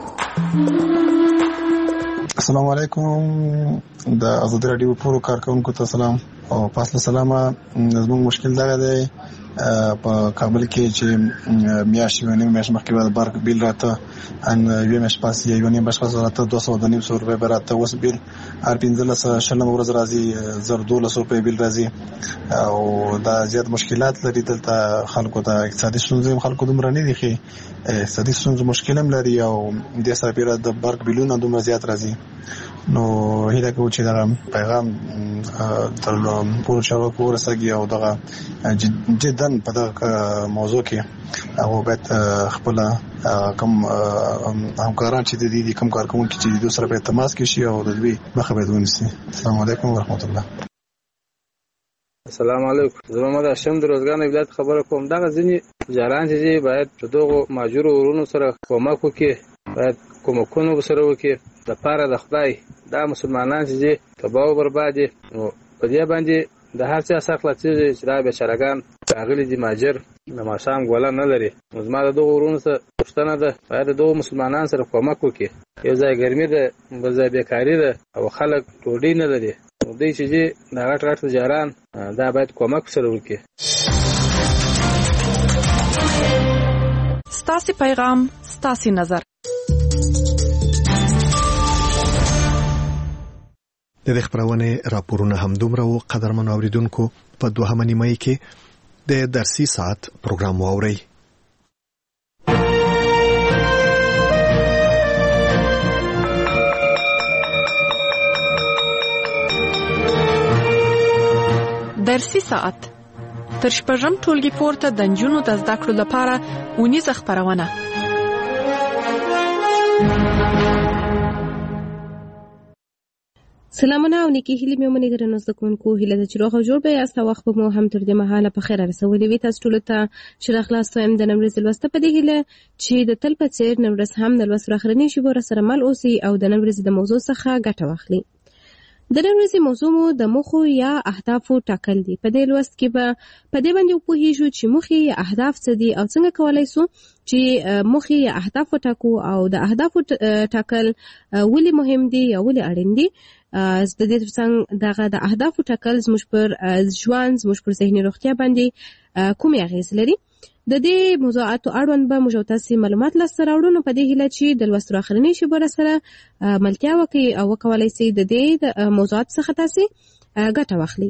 Q: السلام علیکم د آزادي راډیو پورو کارکونکو ته سلام او پاسله سلامه. زموږ مشکل دا دی په کابل کې چې میاشتې ونیم میاشت مخکې به د برق بیل راته ان یوې میاشت پس یوې نیم میاشت پس راته دوه سوه نیم سوه روپۍ به راته اوس بیل هر پنځلس شلم ورځ راځي زر دولس روپۍ بیل راځي او دا زیات مشکلات لري. دلته خلکو ته اقتصادي ستونزې هم خلکو دومره نه دي ښې اقتصادي ستونزې مشکل هم لري او دې سره پیره د برق بیلونه دومره زیات راځي. نو هیله کوو چې دا پیغام تر پورو چارواکو ورسېږي او دغه جدا په دغه موضوع کې هغه باید خپله کوم همکاران چې د دې کوم کارکوونکي چې د دوی سره باید تماس کې شي او د دوی مخه باید ونیسي. السلام علیکم ورحمت الله.
R: السلام علیکم. زه محمد هاشم د روزګان ولایت خبره کوم. دغه ځینې جاران چې باید په دغو ماجورو ورونو سره کومک وکړي باید کومکونه ورسره وکړي د پاره د خدای. دا مسلمانان چې تباہ او برباد دي نو په دې باندې د هر څه اثر خلاصېږي چې دا بیچارهګان راغلي دي ماجر د ماښام ګوله نه لري. نو زما د دغو ورونو څخه پوښتنه ده باید د دغو مسلمانانو سره کومک وکړي. یو ځای ګرمي ده بل ځای بیکاري ده او خلک ډوډۍ نه لري. نو دوی چې دي دا غټ غټ تجاران دا باید کومک سره وکړي.
F: ستاسې پیغام ستاسې نظر.
A: د دې خبرونه راپورونه هم دومره و قدرمن اوریدونکو په دوهمه نیمه کې د درسي ساعت پروګرام واوري.
F: درسي ساعت تر شپږم ټولګي پورته د نجونو د زده کړو لپاره اونیزه خبرونه.
S: سلامونه او نیکی هیلې مې ومنې درنو زده کوونکو هیله ده چې روغ او جوړ به یاست او وخت به مو هم تر دې مهاله په خیر رسولې وي. تاسو ټولو ته ښه راغلاست وایم د نن ورځې لوسته په دې هیله چې د تل په څېر نن ورځ هم د لوست راخرنۍ شیبو راسره مل اوسئ او د نن ورځې د موضوع څخه ګټه واخلئ. د نن ورځې موضوع مو د موخو یا اهدافو ټاکل دي. په دې لوست کې به په دې باندې وپوهیږو چې موخې یا اهداف څه دي او څنګه کولای سو چې موخې یا اهداف وټاکو او د اهدافو ټاکل ولې مهم دي یا ولې اړین دي. د دې ترڅنګ دغه د اهدافو ټاکل زموږ پر ژوند زموږ پر ذهني روغتیا باندې کومې اغېز لري. د دې موضوعاتو اړوند به موږ تاسو معلومات لاسته راوړو. نو په دې هیله چې د لوست راخرنۍ شیبو سره ملتیا وکړي او وکولای شي د دې موضوعات څخه تاسو ګټه واخلئ.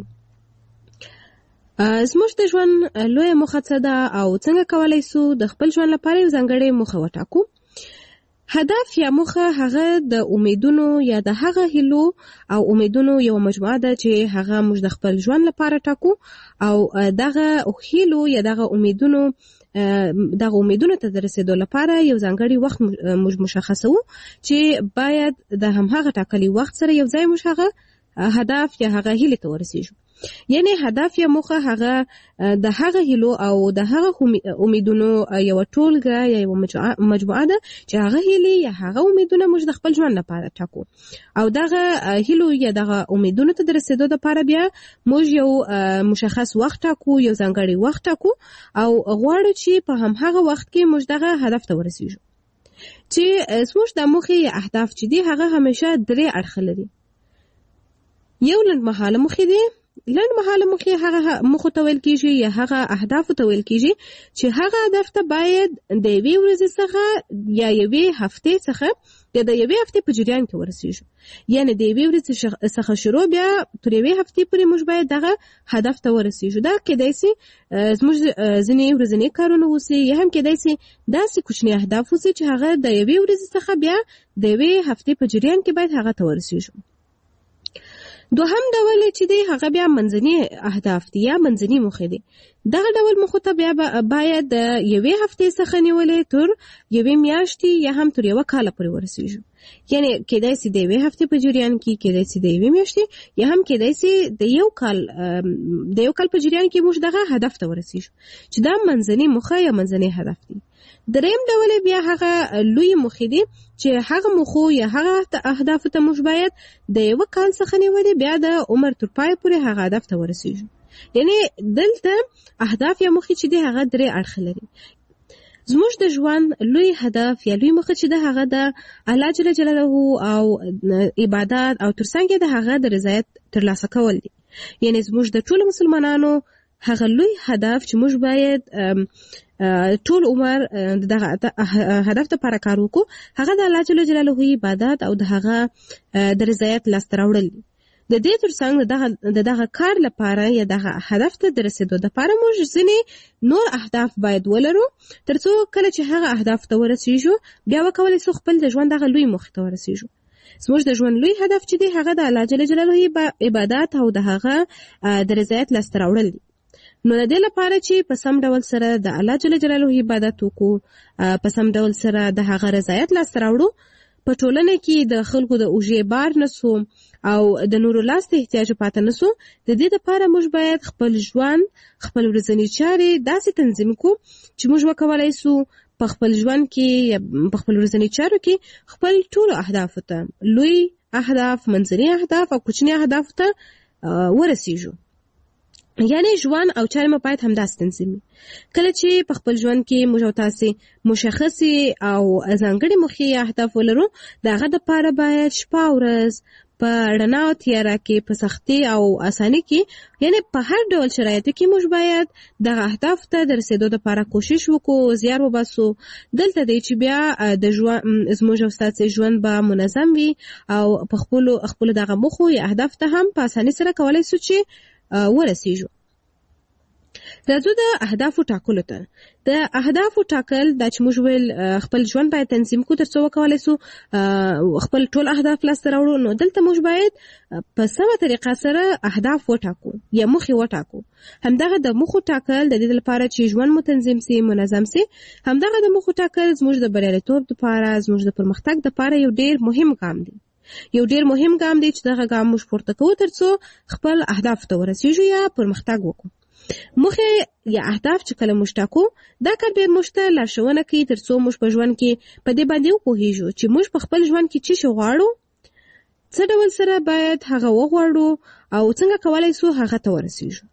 S: زموږ د ژوند لویه موخه څه ده او څنګه کولای سو د خپل ژوند لپاره یو ځانګړې موخه وټاکو. هدف یا موخه هغه د امیدونو یا د هغه هیلو او امیدونو یو مجموعه ده چې هغه موږ د خپل ژوند لپاره ټاکو او دغه هیلو یا دغه امیدونو دغه امیدونو ته د رسیدو لپاره یو ځانګړی وخت موږ مشخصو چې باید د همغه ټاکلي وخت سره یو ځای موږ هغه هدف یا هغه هیله ته ورسیږو. یعنی هدف یا موخه هغه د هغه هیلو او د هغه امیدونو یو ټولګه یا یو مجموعه ده چې هغه هیلې یا هغه امیدونه موږ د خپل ژوند لپاره ټاکو او دغه هیلو یا دغه امیدونو ته د رسیدو لپاره بیا موږ یو مشخص وخت ټاکو یو ځانګړی وخت ټاکو او غواړو چې په همغه وخت کې موږ دغه هدف ته ورسیږو. چې زموږ د موخې یا اهداف چې دي هغه همیشه درې اړخ لري. یو لنډمهاله موخې دي. لنډمهاله موخې هغه موخو ته ویل کېږي یا هغه اهدافو ته ویل کېږي چې هغه هدف ته باید د یوې ورځې څخه یا یوې هفتې څخه یا د یوې هفتې په جریان کې ورسیږو. یعنی د یوې ورځې څخه شروع بیا تر یوې هفتې پورې موږ باید دغه هدف ته ورسیږو. دا کېدای شي زموږ ځینې ورځني کارونه اوسي یا هم کېدای شي داسې کوچني اهداف اوسي چې هغه د یوې ورځې څخه بیا د یوې هفتې په جریان کې باید هغه ته ورسیږو. دوهم ډول چې دی هغه بیا منځني اهداف دي یا منځني موخې دي. دغه ډول موخو ته بیا باید د یوې هفتې څخه نیولې تر یوې میاشتې یا هم تر یوه کاله پورې ورسیږو. یعنی کېدای شي د یوې هفتې په جریان کې کېدای شي د یوې میاشتې یا هم کېدای شي د یو کال د یو کال په جریان کې موږ دغه هدف ته ورسیږو چې دا منځني موخه یا منځني هدف دي. دریم ډول بیا هغه لوی موخې دي چې هغه موخو یا هغه اهداف ته موږ باید د یو کال څخه نیولې بیا د عمر تر پای پورې هغه هدف ته ورسیږو. یعنی دلته اهداف یا موخې چې دي هغه درې اړخ لري. زموږ د ژوند لوی هدف یا لوی موخه چې ده هغه د الله جل جلاله او عبادت او ترڅنګ د هغه د رضایت ترلاسه کول دي. یعنی زموږ د ټولو مسلمانانو هغه لوی هدف چې موږ باید ټول عمر دغه هدف ته لپاره کار وکړو هغه د الله جل جلاله عبادت او د هغه د رضایت لاسته راوړل دي. د دې ترڅنګ دغه دغه کار لپاره یا دغه هدف ته د رسیدو لپاره موږ ځینې نور اهداف باید ولرو ترڅو کله چې هغه اهداف ته ورسیږو بیا وکولای سو خپل د ژوند دغه لوی موخې ته ورسیږو. زموږ د ژوند لوی هدف چې دی هغه د الله جل جلاله عبادت او د هغه د رضایت لاسته راوړل دي. نو د دې لپاره چې په سم ډول سره د الله جل جلاله عبادت وکړو په سم ډول سره د هغه رضایت لاسته راوړو په ټولنه کې د خلکو د اوږې بار نسو او د نورو لاس ته احتیاج پاتې نسو د دې لپاره موږ باید خپل ژوند خپل ورځنی چارې داسې تنظیم کړو چې موږ وکولای سو په خپل ژوند کې په خپل ورځنی چارو کې خپل ټول اهداف ته لوی اهداف منځني اهداف او کوچني اهداف ته ورسیږو. یعنی ژوند او چارې مو باید همداسې تنظیم کله چې په خپل ژوند کې موږ تاسو مشخصي او ځانګړي موخې اهداف ولرو دغه د لپاره باید شپه او ورځ په رڼا او تیاره کې په سختي او اساني کې یعنی په هر ډول شرایطو کې موږ باید دغه اهداف ته د رسیدو لپاره کوشش وکړو زیار وباسو. دلته دی چې بیا د ژوند زموږ او ستاسو ژوند به منظم وي او په خپل خپل دغه موخو یا اهداف ته هم په اساني سره کولای شو چې ورسیږو. راځو د اهدافو ټاکلو ته. د اهدافو ټاکل د چې موږ ویل خپل ژوند باید تنظیم کړو ترڅو وکولای سو خپل ټول اهداف لاسته راوړو. نو دلته موږ باید په سمه طریقه سره اهداف وټاکو یا موخې وټاکو. همدغه د موخو ټاکل د دې لپاره چې ژوند مو تنظیم سي منظم سي همدغه د موخو ټاکل زموږ د بریالیتوب لپاره زموږ د پرمختګ لپاره یو ډیر مهم ګام دی. یو ډیر مهم ګام دی چې دغه ګام موږ پورته کوو ترڅو خپل اهداف ته ورسیږو یا پرمختګ وکړو. موخه یا اهداف چې کله موږ ټاکو دا کار به موږ ته لارښوونه کوي ترڅو موږ په ژوند کې په دې باندې وپوهیږو چې موږ په خپل ژوند کې څه غواړو، څه ډول سره باید هغه وغواړو او څنګه کولای سو هغه ته ورسیږو.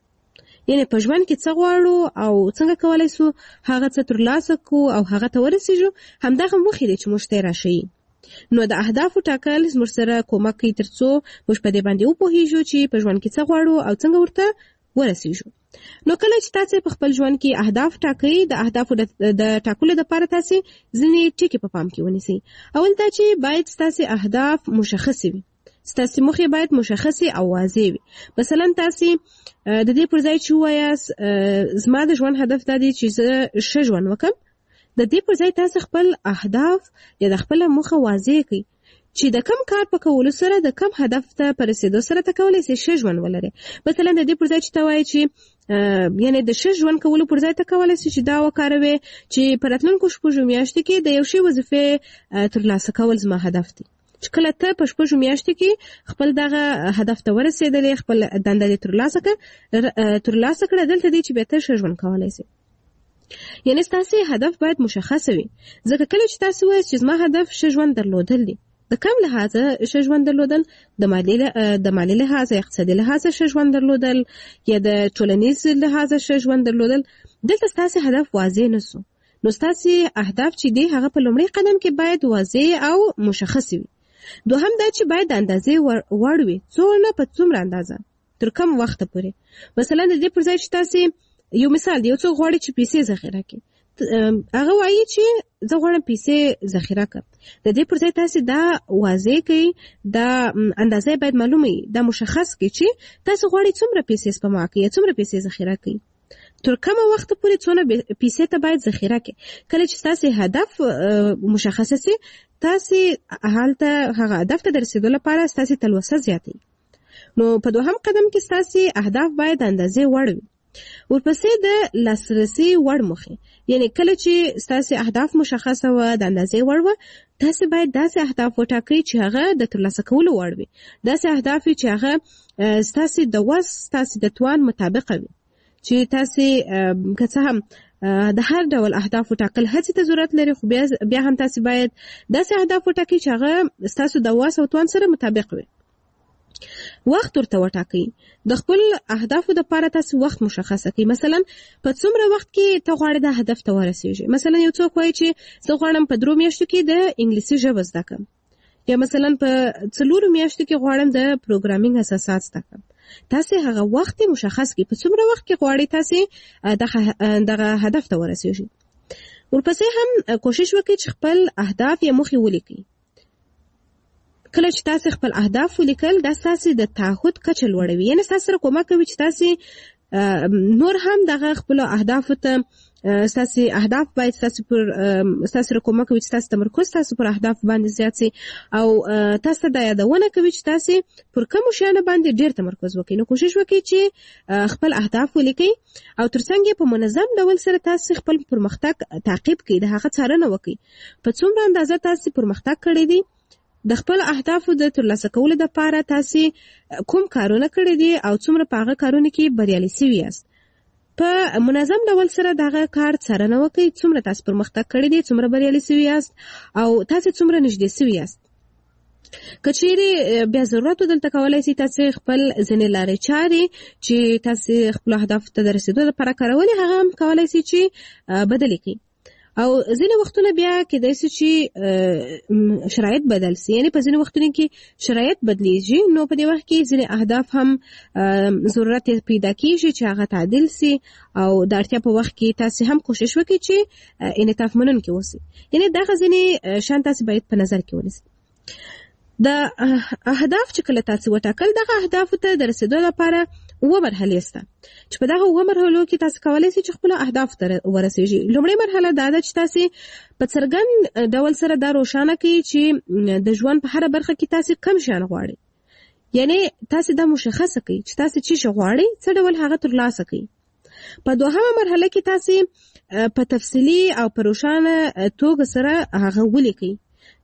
S: یعنی په ژوند کې څه غواړو او څنګه کولای سو هغه څه ترلاسه کړو او هغه ته ورسیږو، همدغه موخې دي چې موږ ته راشي. نو د اهدافو ټاکل موږ سره کومک کوي ترڅو موږ په دې باندې وپوهیږو چې په ژوند کې څه غواړو او څنګه ورته ورسیږو. نو کله چې تاسو په خپل ژوند کې اهداف ټاکئ، د اهدافو د ټاکلو لپاره تاسو ځینې ټکي په پام کې ونیسئ. اول دا چې باید تاسو اهداف مشخص وي، تاسو موخې باید مشخصه او واضح وي. مثلا تاسو د دې پر ځای چې وایاست زما د ژوند هدف دا دی چې زه ښه ژوند وکړم، د دې پر ځای تاسو خپل اهداف یا د خپل موخه واضح کړئ چې د کم کار په کولو سره د کم هدف ته پر رسیدو سره تکولای شي ښه ژوند ولري. مثلا د دې پر ځای چې توای چې یعنی د ښه ژوند کولو پر ځای تکولای شي چې دا وکاروي چې پر راتلونکو شپږو میاشتو کې د یو شی وظیفه ترلاسه کول زما هدف دی. چې کله ته په شپږو میاشتو کې خپل دغه هدف ته ورسېدلې، خپل دنده ترلاسه کړه ترلاسه کړه دلته دی چې به ته ښه ژوند کولای شي. یعنی ستاسو هدف باید مشخص وي، ځکه کله چې تاسو وایئ چې زما هدف ښه ژوند درلودل دی، د کوم لحاظ ښه ژوند درلودل، د مالی د مالی لحاظ، اقتصادي لحاظ ښه ژوند درلودل یا د ټولنیز لحاظ ښه ژوند درلودل، دلته ستاسو هدف واضح نسو. نو ستاسو اهداف چې دی هغه په لومړي قدم کې باید واضح او مشخص وي. دوهم دا چې باید اندازې وړ وي، څونه په څومره اندازه تر کوم وخت پورې. مثلا د دې پر ځای چې تاسو یو مثال دی، یو څوک غواړي چې پیسې ذخیره کړي، هغه وایي چې زه غواړم پیسې ذخیره کړم. د دې پر ځای تاسو دا واضح کړئ، دا اندازې باید معلومه وي، دا مشخص کړئ چې تاسو غواړئ څومره پیسې سپما کړئ، څومره پیسې ذخیره کړئ، تر کومه وخت پورې څونه پیسې ته باید ذخیره کړئ. کله چې تاسو هدف مشخص شي، تاسو حالته هغه هدف ته رسیدو لپاره تاسو تلوسه زیاتې. نو په دوهم قدم کې تاسو اهداف باید اندازې وړ وي. ورپسې د لاسرسي وړ موخې، یعنی کله چې تاسو اهداف مشخصه و د اندازې وړ و، تاسو باید داسې اهداف وټاکئ چې هغه د ترلاسه کولو وړ وي، داسې اهداف چې هغه تاسو د وس تاسو د توان مطابق وي، چې تاسو که څه هم د هر ډول اهداف ټاکل هڅې ته ضرورت لري، خو بیا هم تاسو باید داسې اهداف وټاکئ چې هغه تاسو د وس او توان سره مطابق وي. وخت ورته وټاکئ، د خپل اهدافو لپاره تاسو وخت مشخص کړئ. مثلا په څومره وخت کې ته غواړې د هدف ته ورسېږې. مثلا یو څوک وایي چې زه غواړم په درو میاشتو کې د انګلیسي ژبه زده کړم، یا مثلا په څلورو میاشتو کې غواړم د پروګرامینګ اساسات زده کړم. تاسو هغه وخت مشخص کړئ، په څومره وخت کې غواړئ تاسو دغه هدف ته ورسېږئ. ورپسې هم کوشش وکړئ چې خپل اهداف یا موخې ولیکئ. کله چې تاسو خپل اهداف ولیکل، دا تاسو د تعهد کچه لوړوي، یعنی تاسو سره کومک کوي چې تاسو نور هم دغه خپل اهداف ته تاسو اهداف باید تاسو پر تاسو سره کومک کوي چې تاسو تمرکز تاسو پر اهداف باندې زیات شي، او تاسو د یادونه کوي چې تاسو پر کوم شیانو باندې ډیر تمرکز وکړئ. نو کوشش وکړئ چې خپل اهداف ولیکئ، او ترڅنګ په منظم ډول سره تاسو خپل پرمختګ تعقیب کړئ، د هغه څارنه وکړئ په څومره اندازه تاسو پرمختګ کړی دی، د خپل اهدافو د ترلاسه کولو لپاره تاسو کوم کارونه کړی دي او څومره په هغه کارونه کې بریالي شوي یاست. په منظم ډول سره دغه کار څارنه وکړئ، څومره تاسو پرمختګ کړی دي، څومره بریالي شوي یاست او تاسو څومره نږدې شوي یاست. که چیرې بیا ضرورت دلته کولای شئ تاسو خپل ځینې لارې چارې چې تاسو خپل اهدافو ته د رسیدو لپاره کارولې، هغه هم کولای شئ چې بدلې کړئ. او ځینې وختونه بیا کېدای شي چې شرایط بدل شي، یعنی په ځینې وختونو کې شرایط بدلیږي، نو په دې وخت کې ځینې اهداف هم ضرورت پیدا کیږي چې هغه تعدیل شي، او د اړتیا په وخت کې تاسو هم کوشش وکړئ چې انعطاف منونکي اوسئ. یعنی دغه ځینې شیان تاسو باید په نظر کې ونیسئ. د اهداف چې کله تاسو وټاکل، دغه اهدافو ته د رسیدو لپاره اوه مرحلې شته چې په دغه اوه مرحلو کې تاسو کولی شئ چې خپل اهداف ته ورسیږئ. لومړی مرحله دا ده چې تاسو په څرګند ډول سره دا روښانه کړئ چې د ژوند په هره برخه کې تاسو کوم شیان غواړئ، یعنی تاسو دا مشخصه کړئ چې تاسو څه شی غواړئ، څه ډول هغه ترلاسه کړئ. په دوهمه مرحله کې تاسو په تفصیلي او په روښانه توګه سره هغه ولیکئ،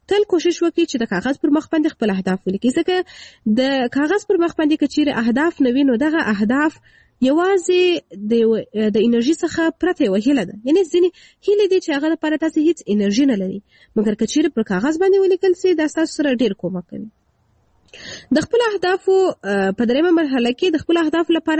S: تل کوشش وکړي چې د کاغذ پر مخ باندې خپل اهداف ولیکي، ځکه د کاغذ پر مخ باندې که چیرې اهداف نه وي نو دغه اهداف یوازې د د انرژي څخه پرته یوه هیله ده. یعنې ځینې هیلې دي چې هغه لپاره تاسې هیڅ انرژي نه لري، مګر که چیرې پر کاغذ باندې ولیکل سي دا ستاسو سره ډېر کومک کوي. د خپل اهدافو په دریمه مرحله کې د خپل اهدافو لپاره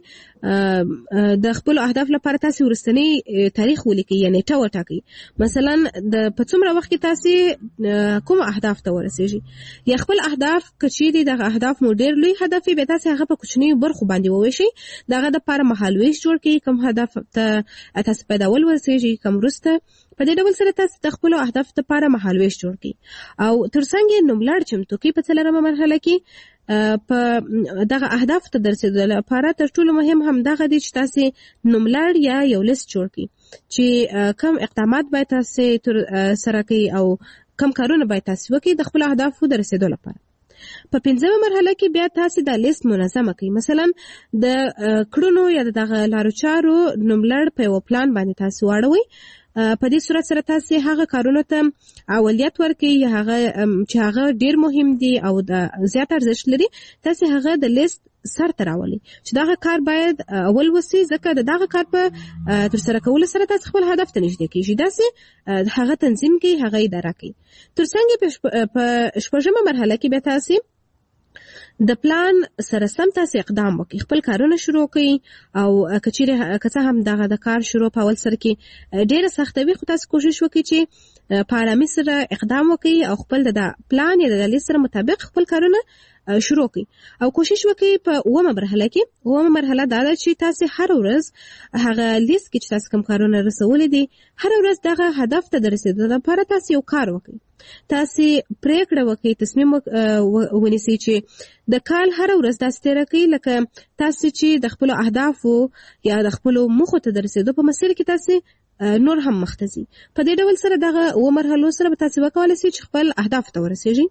S: تاسې د خپل اهداف لپاره تاسې وروستنی تاریخ ولیکئ، یا نیټه وټاکئ. مثلا د په څومره وخت کې تاسې کوم اهداف ته ورسېږئ، یا خپل اهداف که چیرې دغه اهداف مو ډېر لوی هدف وي بیا تاسې هغه په کوچنیو برخو باندې وویشئ، د هغه دپاره مهالویش جوړ کړئ، کوم هدف ته تاسې پیداول ورسېږئ کوم وروسته. په دې ډول سره تاسو د خپل اهداف لپاره مهالویش جوړ کړئ او ترڅنګ یې نوملړ چمتو کړئ. په څلورمه مرحله کې په دغه اهداف ته د رسېدو لپاره تر ټولو مهم هم دغه دی چې تاسې نوملړ یا یو لیست جوړ کړئ چې کوم اقدامات باید تاسې تر سره کړئ او کوم کارونه باید تاسې وکړئ د خپل اهدافو د رسېدو لپاره. په پنځمه مرحله کې بیا تاسې دا لیست منظمه کړئ. مثلا د کړنو یا د دغه لارو چارو نوملړ په یو پلان باندې تاسې واړوئ. په دې صورت سره تاسې هغه کارونو ته اولویت ورکړئ یا هغه چې هغه ډېر مهم دي او د زیات ارزښت لري، تاسې هغه د لیست سر ته راولئ چې دغه کار باید اول وسي، ځکه د دغه کار په ترسره کولو سره تاسې خپل هدف ته نږدې کېږئ. داسې هغه تنظیم کړئ، هغه اداره کړئ. ترڅنګ په شپږمه مرحله کې بیا تاسې د پلان سره سم تاسې اقدام وکړئ، خپل کارونه شروع کړئ او که چیرې که څه هم دغه د کار شروع په اول سر کې ډېره سخته وي، خو تاسې کوشش وکړئ چې په آرامۍ سره اقدام وکړئ او خپل د پلان یا د لیست سره مطابق خپل کارونه شروع کړئ او کوشش وکړئ. په اوومه مرحله کې اوومه مرحله دا ده چې تاسې هره ورځ هغه لیست کې چې تاسې کوم کارونه رسولي دي هره ورځ دغه هدف ته د رسېدو لپاره تاسې یو کار وکړئ. تاسې پریکړه وکړئ، تصمیم ونیسئ چې د کال هره ورځ داسې تېره کړئ لکه تاسې چې د خپلو اهدافو یا د خپلو موخو ته د رسېدو په مسیر کې تاسې نور هم مخ ته ځئ. په دې ډول سره دغه اووه مرحلو سره به تاسې وکولی سئ چې خپل اهدافو ته ورسېږئ.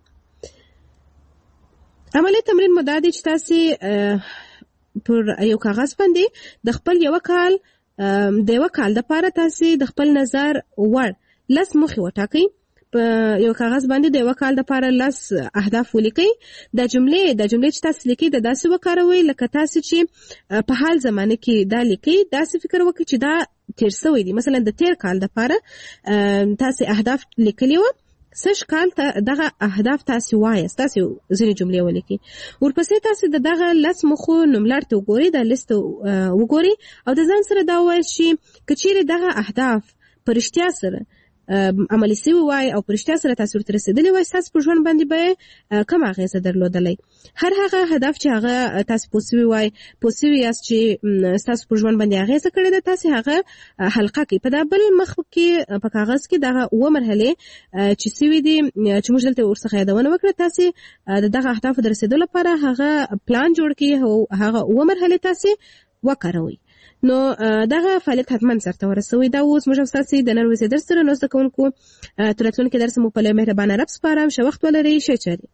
S: عملی تمرین مو دا دی چې تاسې پر یو کاغذ باندې د خپل یوه کال د یوه کال دپاره تاسې د خپل نظر وړ لس موخې وټاکئ. په یو کاغذ باندې د یوه کال دپاره لس اهداف ولیکئ. دا جملې دا جملې چې تاسې لیکئ د داسې وکاروئ لکه تاسې چې په حال زمانه کې دا لیکئ. داسې فکر وکړئ چې دا تېر سوی دی. مثلا د تېر کال دپاره تاسې اهداف لیکلي وه، سږ کال ته دغه اهداف تاسې وایاست، تاسې ځینې جملې ولیکئ. ورپسې تاسې د دغه لس موخو نوملړ ته وګورئ، دا لیست وګورئ او د ځان سره دا ووایئ چې که چیرې دغه اهداف په رښتیا سره عملي سوي وای او په رښتیا سره تاسې ورته رسېدلي وای، ستاسو په ژوند باندې به کومه اغېزه درلودلی. هر هغه هدف چې هغه تاسې پوه سوي وای پوه سوي یاست چې ستاسو په ژوند باندې اغېزه کړې ده، تاسې هغه حلقه کړئ. په دا بل مخ کې په کاغذ کې دغه اووه مرحلې چې سوي دي چې موږ دلته ورڅخه یادونه وکړه، تاسې د دغه اهدافو د رسېدو لپاره هغه پلان جوړ کړئ او هغه اووه مرحلې تاسې وکاروئ. نو دغه فعالیت حتما سرته ورسوئ. دا اوس موږ ستاسې د نن ورځې درس سره نو زده کوونکو تر راتلونکي درس مو په لوی مهربانه رب سپارم. ښه وخت ولرئ. ښه چارې.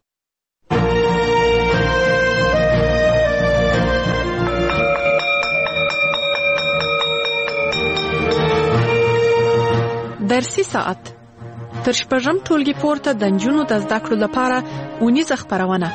F: درسي ساعت تر شپږم ټولګي پورته د نجونو د زده کړو لپاره اونیزه خپرونه.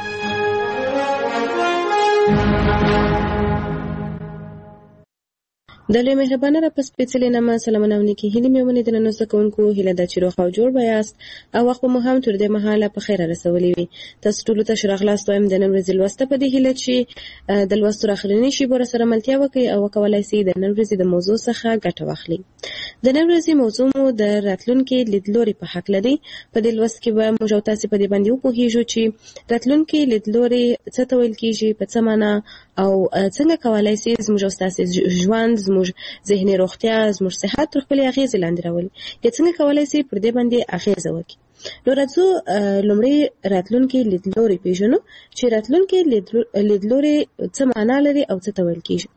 S: د لوی مهربانه رب سپېڅلې نامه سلامونه او نیکې هیلې مې ومنې د نن زده کوونکو هیله ده چې روغ او جوړ به یاست او وخت به مو هم تر دې مهاله په خیره رسولی وي. تاسو ټولو ته ښه راغلاست وایم د نن ورځې لوسته په دې هیله چې د لوستو راخلنۍ شیبو راسره ملتیا وکړئ او وکولی سئ د نن ورځې د موضوع څخه ګټه واخلئ. د نن ورځې موضوع مو د راتلونکي لیدلوري په هکله دی. په دې لوست کې به موږ او تاسې په دې باندې وپوهیږو چې راتلونکي لیدلوري څه ته ویل کېږي، په څه معنا او څنګه کولی سئ زموږ او ستاسې ژوند، زموږ ذهني روغتیا، زموږ صحت تر خپلې اغېزې لاندې راولي، یا څنګه کولی سئ پر دې باندې اغېزه وکړي. نو راځو لومړی راتلونکي لیدلوري پېژنو چې راتلونکي لیدلوري څه معنا لري او څه ته ویل کېږي.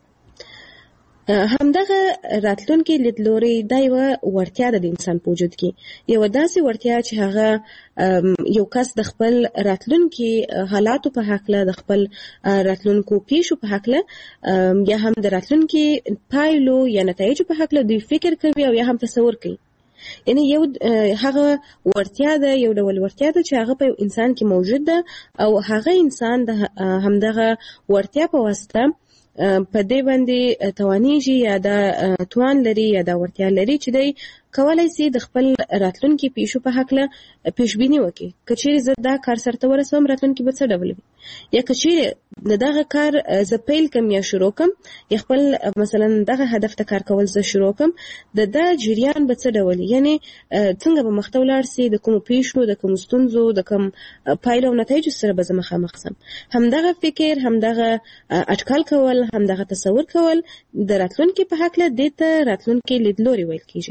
S: همدغه راتلونکي لیدلوري دا یوه وړتیا ده د انسان په وجود کې، یوه داسې وړتیا چې هغه یو کس د خپل راتلونکي حالاتو په هکله، د خپل راتلونکو پیښو په هکله، یا هم د راتلونکي پایلو یا نتایجو په هکله دوی فکر کوي او یا هم تصور کوي. یعنی یو هغه ورتیا ده، یو ډول ورتیا ده چې هغه په انسان کې موجود ده او هغه انسان د همدغه ورتیا په واسطه په دې باندې توانیږي یا د توان لري یا د ورتیا لري چې دی کولای شي د خپل راتلونکي پیښو په حق له پیشبینی وکړي. کچېرې زه دا کار سرته ورسوم راتلونکي به څه ډول وي، یا کچېرې دغه کار زه پیل کم یا شروع کم یا خپل مثلا دغه هدف ته کار کول زه شروع کم د دا جریان به څه ډول، یعنی څنګه به مخته ولاړ سي، د کوم پیښو د کوم ستونزو د کوم پایلو او نتایجو سره به زه مخامخ سم. همدغه فکر، همدغه اټکل کول، همدغه تصور کول د راتلونکي په حق له دې ته راتلونکي لیدلوري ویل کیږي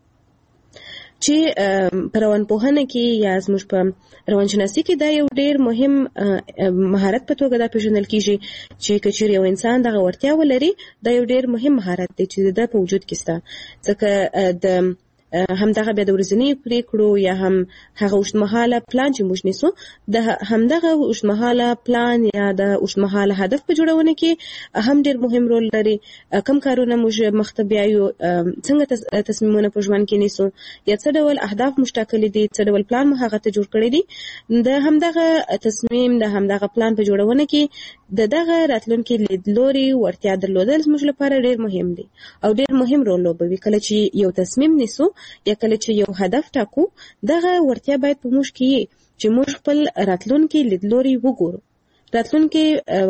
S: چې په روانپوهنه کې یا زموږ په روانشناسي کې دا یو ډېر مهم مهارت په توګه دا پیژندل کیږي چې کچېرې یو انسان دغه وړتیا ولري دا یو ډېر مهم مهارت دی چې د په وجود کې شته، ځکه د همدغه بیا د ورځنیو پریکړو یا هم هغه اوږدمهاله پلان چې موږ نیسو د همدغه اوږدمهاله پلان یا د اوږدمهاله هدف په جوړونه کې هم ډېر مهم رول لري. کوم کارونه موږ مخته بیایو، څنګه تصمیمونه په ژوند کې نیسو، یا څه ډول اهداف موږ ټاکلي دي، څه ډول پلان مو هغه ته جوړ کړی دی. د همدغه تصمیم د همدغه پلان په جوړونه کې د دغه راتلونکي لیدلوري وړتیا درلودل زموږ لپاره ډېر مهم دي او ډېر مهم رول لوبوي. کله چې یو تصمیم نیسو یا کله چې یو هدف ټاکو دغه وړتیا باید په موږ کې چې موږ خپل راتلونکي لیدلوري وګورو، راتلونکي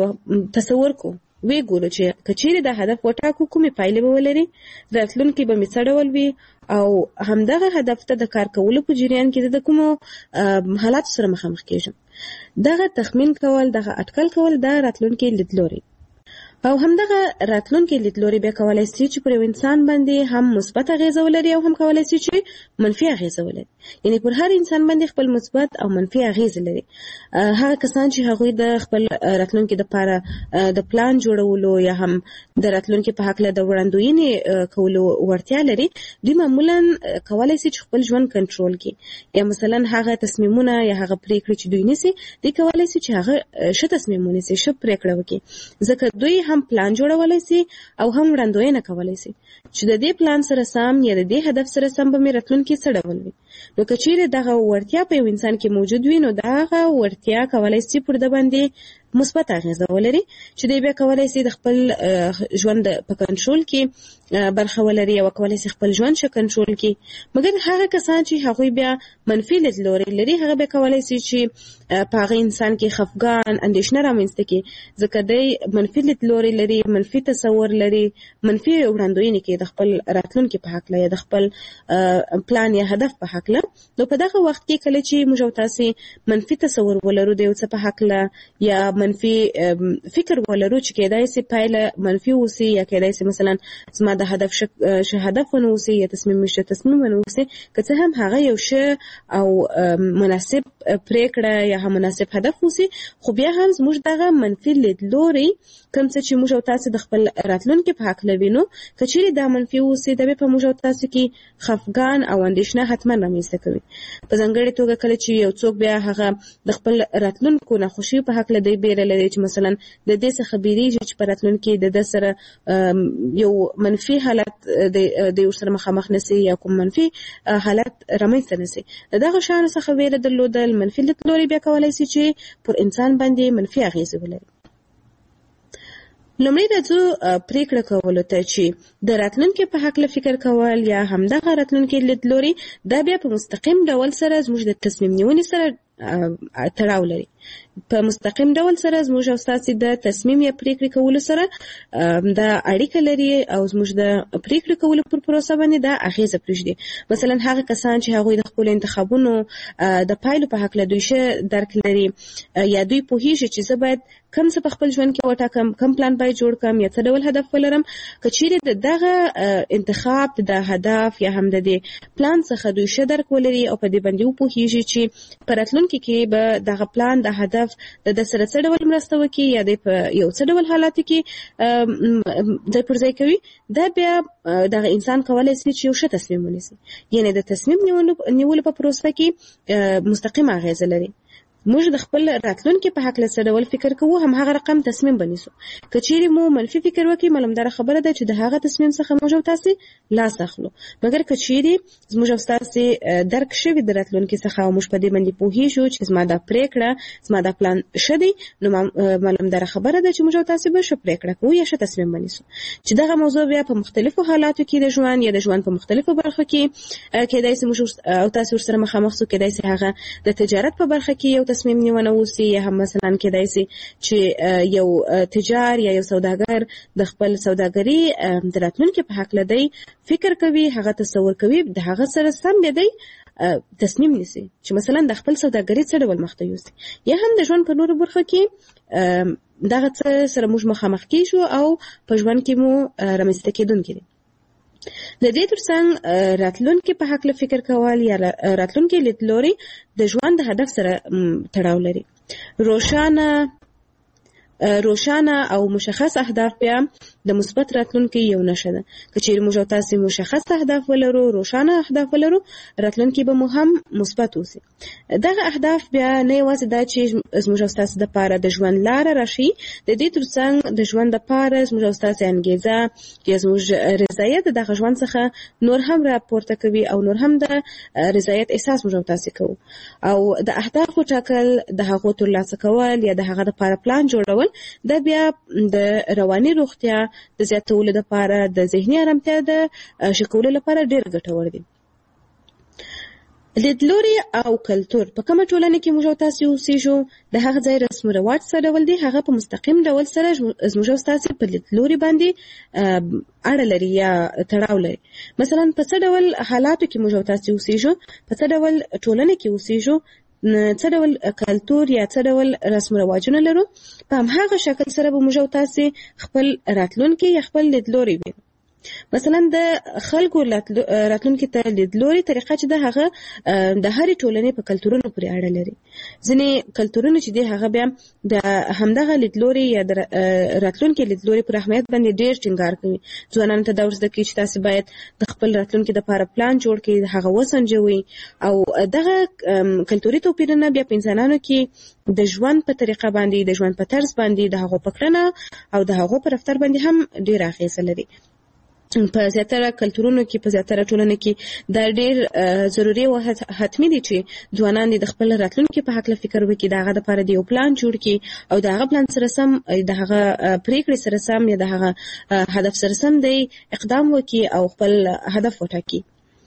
S: تصور کو وی ګورو چې کچېرې د هدف وټاکو کومې پایلې به ولري، راتلونکي به مې څه ډول وي او همدغه هدف ته د کار کولو په جریان کې د کومو حالاتو سره مخامخ کېږم. دغه تخمین کول، دغه اټکل کول دا راتلونکي لیدلوري او همدغه راتلونکي لیدلوري بیا کولای شي چې پر انسان باندې هم مثبت اغیزه ولري او هم کولای شي چې منفي اغیزه ولري. یعنی پر هر انسان باندې خپل مثبت او منفي اغیزه لري. هغه کسان چې هغوی د خپل راتلونکي لپاره د پلان جوړولو یا هم د راتلونکي په حق له د وړاندوینې کولو وړتیا لري، دوی معمولا کولای شي چې خپل ژوند کنټرول کړي، یا مثلا هغه تصمیمونه یا هغه پریکړې چې دوی نیسي دوی کولای شي چې هغه ښه تصمیمونه نیسي، ښه پریکړه وکړي، ځکه دوی هم پلان جوړولای شي او هم وړاندوینه کولای شي چې د دې پلان سره سم یا د دې هدف سره سم به مې راتلونکي څه ډول وي. نو که چیرې دغه وړتیا په یو انسان کې موجود وي نو دغه وړتیا کولای شي پر د باندې مثبت اغیزه ولري چې دوی بیا کولای شي د خپل ژوند په کنټرول کې برخه ولري او کولای شي خپل ژوند ښه کنټرول کړي. مګر هغه کسان چې هغوی بیا منفي لیدلوري لري هغه بیا کولای شي چې په هغه انسان کې خفګان، اندېښنه رامنځته کړي، ځکه دی منفي لیدلوري لري، منفي تصور لري، منفي وړاندوینې کوي د خپل راتلونکي په حق یا د خپل پلان یا هدف په حق. نو په دغه وخت کې کله چې موږ او تاسو منفي تصور ولرو د یو څه په حق یا منفي فکر ولرو چې کېدای شي پایله منفي وسی یا کېدای شي مثلا زما د هدف ش هدف ونه وسی یا تصمیم ش تصمیم ونه وسی، که څه هم هغه یو ش او مناسب پریکړه یا هم مناسب هدف وسی، خو بیا هم زموږ دغه منفي لیدلوري کوم څه چې موږ او تاسو د خپل راتلونکي په حق لوینو کچېرې دا منفي وسی د په موږ او تاسو کې خفګان او اندېښنه حتما رامنځته کوي. په ځانګړې توګه کله چې یو څوک بیا هغه د خپل راتلونکو ناخوشي په حق لدی بیره لري چې مثلا د دې څخه بیریږي چې په راتلونکي د د سره یو منفي حالت د یو سره مخامخ نشي یا کوم منفي حالت رامنځته نشي، دغه شان څخه ویره درلودل منفي لیدلوري بیا کولای شي چې پر انسان باندې منفي اغیزه ولري. لومړی راځو پریکړه کولو ته چې د راتلونکي په حق له فکر کول یا همدغه راتلونکي لیدلوري دا بیا په مستقیم ډول سره زموږ د تصمیم نیونې سره تړاو لري. په مستقیم ډول سره زموږ او ستاسو د تصمیم یا پریکړې کولو سره دا اړیکه لري او زموږ د پریکړې کولو پر پروسه باندې دا اغیزه پرېږدي. مثلا هغه کسان چې هغوی د خپل انتخابونو د پایلو په حق له دوی شه درک لري یا دوی پوهیږي چې زه باید کوم څه په خپل ژوند کې وټاکم، کوم پلان باید جوړ کړم یا څه ډول هدف ولرم، که چیرې د دغه انتخاب د هدف یا هم د دې پلان څخه دوی شه درک ولري او په دې باندې وپوهیږي چې په راتلونکي کې به دغه پلان د هدف د سره څه ډول مرسته وکړي یا د یو څه ډول حالات کې د پرځای کوي، دا بیا دغه انسان کولای شي چې یو ښه تصمیم ونیسي. یعنی د تصمیم نیولو په پروسه کې مستقیم اغیزه لري. موږ د خپل راتلونکي په حق له څه ډول فکر کوو هم هغه رقم تصمیم بنیسو. که چیرې مو منفي فکر وکړي معلومدار خبره ده چې د هغه تصمیم څخه موږ او تاسو لاس اخلو، مګر که چیرې موږ او تاسو درک شوي د راتلونکي څخه او موږ په دې باندې پوهیږو چې زما دا پریکړه زما دا پلان شدي، نو معلومدار خبره ده چې موږ او تاسو به ښه پریکړه کوو یا ښه تصمیم بنیسو. چې دغه موضوع بیا په مختلفو حالاتو کې د ژوند یا د ژوند په مختلفو برخو کې کېدای شي موږ او تاسو سره مخامخ شو، کېدای شي هغه د تجارت په برخه کې یو تصمیم نیونه وسی، یا هم مثلا کېدای شي چې یو تجار یا یو سوداګر د خپل سوداګري د راتلونکي په حق لدی فکر کوي، هغه تصور کوي، د هغه سره سم دی تصمیم نیسي چې مثلا د خپل سوداګري څه ډول مخ ته یوسي. یا هم د ژوند په نورو برخو کې دغه څه سره موږ مخامخ کیږو او په ژوند کې مو رامنځته کېدونکي دي. د دې ترڅنګ راتلونکي په حق له فکر کول یا راتلونکي لیدلوري د ژوند د هدف سره تړاو لري. روښانه روښانه او مشخص اهداف بیا د مثبت راتلونکي یو نښه ده. که چیرې موږ تاسو مشخص اهداف ولرو، روښانه اهداف ولرو، راتلونکي به مو هم مثبت اوسي. دغه اهداف بیا نه یوازې دا چې موږ تاسو د پاره د ژوند لار راشي، د دې ترڅنګ د ژوند د پاره موږ تاسو انګیزه یا موږ رضایت دغه ژوند څخه نور هم راپورته کوي او نور هم د رضایت احساس موږ تاسو کوو. او د اهدافو ټاکل، د هغو ترلاسه کول یا د هغه د پاره پلان جوړول دا بیا د رواني روغتیا د زیاتولو لپاره، د ذهني آرامتیا د ښه کولو لپاره ډېر ګټور دي. لیدلوري او کلتور په کومه ټولنه کې موږ تاسو اوسېږو، د هغه ځای رسم او رواج څه ډول دي، هغه په مستقیم ډول سره موږ تاسو په لیدلوري باندې اړه لري یا تړاو لري. مثلا په څه ډول حالاتو کې موږ تاسو اوسېږو، په څه ډول ټولنه کې اوسېږو، څه ډول کلتور یا څه ډول رسم او رواجونه لرو، په هماغه شکل سره به موږ تاسو خپل راتلونکي یا خپل لیدلوري وي. مثلا د خلکو راتلونکي ته لیدلوري طریقه چې د هغه د هرې ټولنې په کلتورونو پورې اړه لري. ځینې کلتورونه چې دی هغه بیا د همدغه لیدلوري یا د راتلونکي لیدلوري پر اهمیت باندې ډېر ټینګار کوي. ځوانانو ته دا ورزده کوي چې تاسو باید د خپل راتلونکي لپاره پلان جوړ کړئ، هغه وسنجوي. او دغه کلتوري توپیرونه بیا په انسانانو کې د ژوند په طریقه باندې، د ژوند په طرز باندې، د هغو په کړنه او د هغو په رفتار باندې هم ډېر اغیزه لري. په زیاتره کلتورونو کې، په زیاتره ټولنو کې دا ډېر ضروري او حتمي دي چې ځوانان د خپل راتلونکي په حق فکر وکړي، د هغه لپاره د یو پلان جوړ کړي او د هغه پلان سره سم، د هغه پریکړې سره سم یا د هغه هدف سره سم دی اقدام وکړي او خپل هدف وټاکي.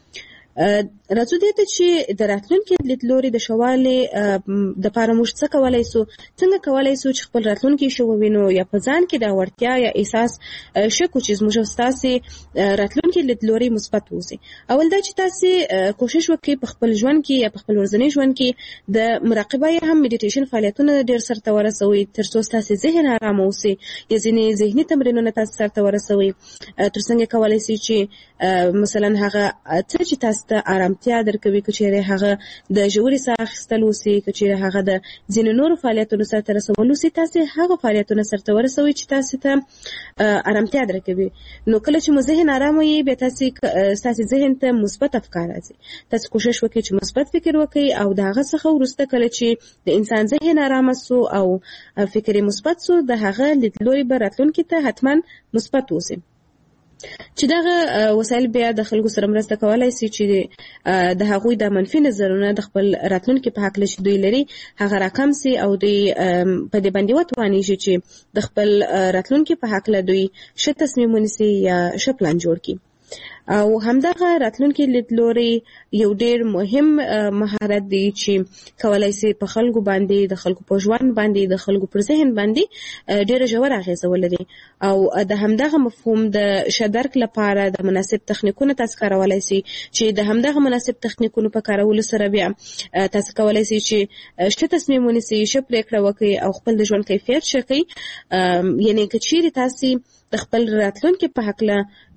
S: راځو دې ته چې د راتلونکي لیدلوري د شوالي د لپاره موږ څه کولای شو، څنګه کولای شو چې خپل راتلونکي شو ووینو یا په ځان کې د وړتیا یا احساس شکو چې موږ تاسو راتلونکي لیدلوري مثبت وسی. اول دا چې تاسو کوشش وکړئ په خپل ژوند کې یا په خپل ورځني ژوند کې د مراقبه یا هم میډیټیشن فعالیتونه ډېر سرته ورسوي، ترڅو تاسو ذهن آرام اوسي. یا ځینې ذهني تمرینونه تاسو سرته ورسوي، ترڅنګ کولای شي چې مثلا هغه څه چې تاسو ته آرامتیا درکوي، که چیرې هغه د ژورې ساه اخیستل وسي، که چیرې هغه د ځینو نورو فعالیتونو سرته رسول وسي، تاسو هغه فعالیتونه سرته ورسوي چې تاسو ته آرامتیا درکوي. نو کله چې مو ذهن آرام وي، بیا تاسو تاسو ذهن ته مثبت افکار راځي. تاسو کوشش وکړئ چې مثبت فکر وکړئ او د هغه څخه وروسته کله چې د انسان ذهن آرام سو او فکر مثبت سو، د هغه لیدلوري به راتلونکي ته حتما مثبت وسي. چې دغه وسایل بیا د خلکو سره مرسته کولای شي چې د هغوی د منفي نظرونه د خپل راتلونکي په حق لشي دوی لري هغه راکم سي او دوی په دې باندې وتواني چې د خپل راتلونکي په حق له دوی ښه تصمیم ونیسي یا ښه پلان جوړ کړي. او همدغه راتلونکي لیدلوري یو ډېر مهم مهارت دی چې کولای شي په خلکو باندې، د خلکو په ژوند باندې، د خلکو پر ذهن باندې ډېر ژور اغیزه ولري. او د همدغه مفهوم د شدرک لپاره د مناسب تخنیکونو تاسو کارولای شي چې د همدغه مناسب تخنیکونو په کارولو سره بیا تاسو کولای شي چې ښه تصمیم ونیسئ، ښه پریکړه وکړئ او خپل د ژوند کیفیت ښه کړئ. یعنی که چیرې تاسو د خپل راتلونکي په حق له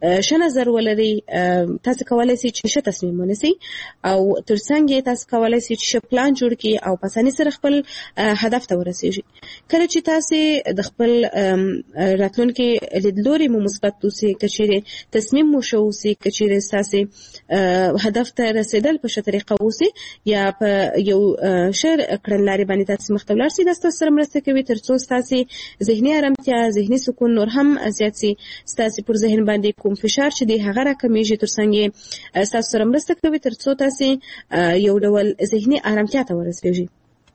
S: ښه نظر ولري تاسو کولای شئ چې ښه تصمیم ونیسئ او ترڅنګ یې تاسو کولای شئ چې ښه پلان جوړ کړئ او په اسانۍ سره خپل هدف ته ورسیږئ. کله چې تاسو د خپل راتلونکي لیدلوري مو مثبت اوسي، که چیرې تصمیم مو ښه اوسي، که چیرې ستاسو هدف ته رسیدل په ښه طریقه اوسي یا په یو ښه کړنلارې باندې تاسو مخ ته ولاړ شئ، دا ستاسو سره مرسته کوي تر څو ستاسو ذهني ارامتیا، ذهني سکون نور هم زیات شي. ستاسو پر ذهن باندې کوم فشار چې دی هغه راکمیږي، ترڅنګ ستاسو سره مرسته کوي تر څو تاسو یو ډول ذهني ارامتیا ته ورسیږئ.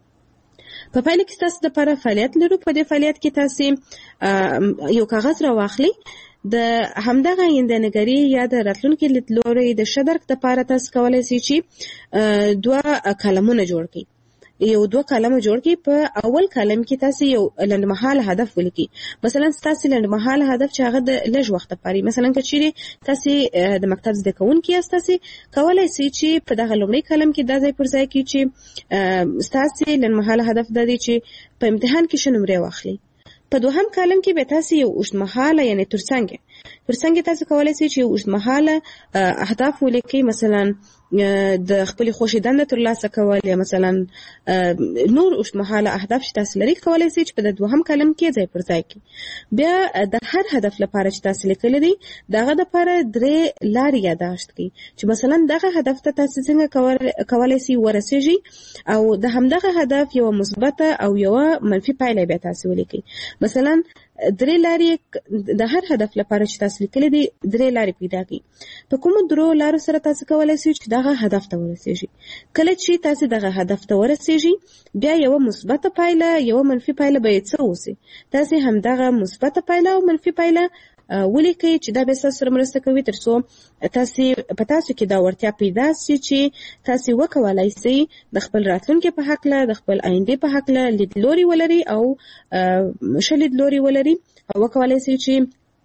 S: په پایله کې تاسو د لپاره فعالیت لرو. په دې فعالیت کې تاسو یو کاغذ راواخلئ، د همدغه آینده‌نګري یا د راتلونکي لیدلوري د ښه درک لپاره تاسو کولی شئ چې دوه کالمونه جوړ کړئ. یو دوه کالمه جوړ کړئ. په اول کالم کې تاسو یو لنډمهاله هدف ولیکئ. مثلا تاسو لنډمهاله هدف چې هغه د لږ وخت لپاره، مثلا که چیرې تاسو د مکتب زده کوونکي یاست، تاسو کولی شئ چې په دغه لومړي کالم کې دا ځای پر ځای کړئ چې تاسو لنډمهاله هدف دا دی چې په امتحان کې ښه نمرې واخلئ. په دوهم کالم کې به تاسو یو اوږدمهاله یعنی ترڅنګ ترڅنګ تاسو کولی شئ چې اوږدمهاله اهداف ولیکئ، مثلا د خپل خوښې دنده ترلاسه کول یا مثلا نور اوږدمهاله اهداف چې تاسو لرئ، کولی شئ چې په دوهم کالم کې ځای پر ځای کړئ. بیا د هر هدف لپاره چې تاسو لیکلی دی دغه لپاره درې لارې یادداشت کړئ چې مثلا دغه هدف ته تاسو څنګه کولی شئ ورسیږئ او د همدغه هدف یوه مثبته او یوه منفي پایله بیا تاسو ولیکئ. مثلا درې لارې د هر هدف لپاره چې تاسو لیکلي دي درې لارې پیدا کړئ. په کومو درو لارو سره تاسو کولی شئ چې دغه هدف ته ورسیږئ. کله چې تاسو دغه هدف ته ورسیږئ بیا یوه مثبته پایله یوه منفي پایله به یې څه اوسي، تاسو همدغه مثبته پایله او منفي پایله ولیکئ چې دا به ستاسو سره مرسته کوي تر څو تاسو په تاسو کې دا وړتیا پیدا شي چې تاسو وکولای شئ د خپل راتلونکي په هکله، د خپل آینده په هکله لیدلوري ولري او ښه لیدلوري ولري او وکولای شئ چې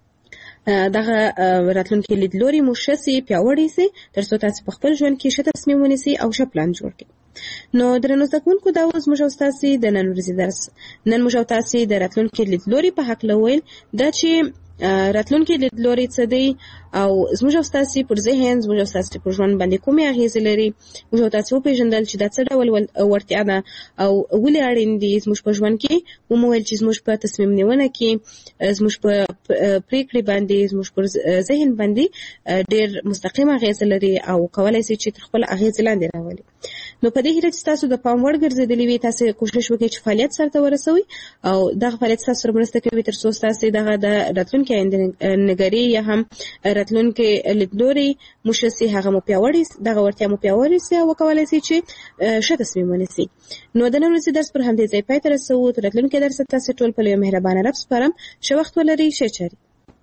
S: دغه راتلونکي لیدلوري مو ښه سي، پیاوړی سي، تر څو تاسو په خپل ژوند کې ښه تصمیم ونیسئ او ښه پلان جوړ کړئ. نو درنو زده کوونکو، دا اوس موږ او ستاسو د نن ورځې درس نن موږ او تاسو د راتلونکي لیدلوري په هکله ویل دا چې راتلونکي لیدلوري څه دی او زموږ او ستاسو پر ذهن، زموږ او ستاسو پر ژوند باندې کومې اغېزې لري. موږ او تاسو وپېژندل چې دا څه ډول وړتیا ده او ولې اړین دي زموږ په ژوند کې. ومو ویل چې زموږ په تصمیم نیونه کې، زموږ په پریکړې باندې، زموږ پر ذهن باندې ډېر مستقیم اغېزې لري او کولی شي چې تر خپل اغېزې لاندې راولي. نو په دې هیله چې تاسو د پام وړ ګرځېدلي وي، تاسو کوشش وکړئ چې فعالیت سرته ورسوئ او دغه فعالیت ستاسو سره مرسته کوي تر څو ستاسو دغه د راتلونکي آینده‌نګري یا هم راتلونکي لیدلوري مو ښه سي، هغه مو پیاوړی دغه وړتیا مو پیاوړې سي او وکولای سي چې ښه تصمیم ونیسئ. نو د نن ورځې درس پر همدې ځای پای ته رسوو. تر راتلونکي درس تاسو ټول په لوی مهربانه رب سپارم. ښه وخت ولرئ. ښه چارې.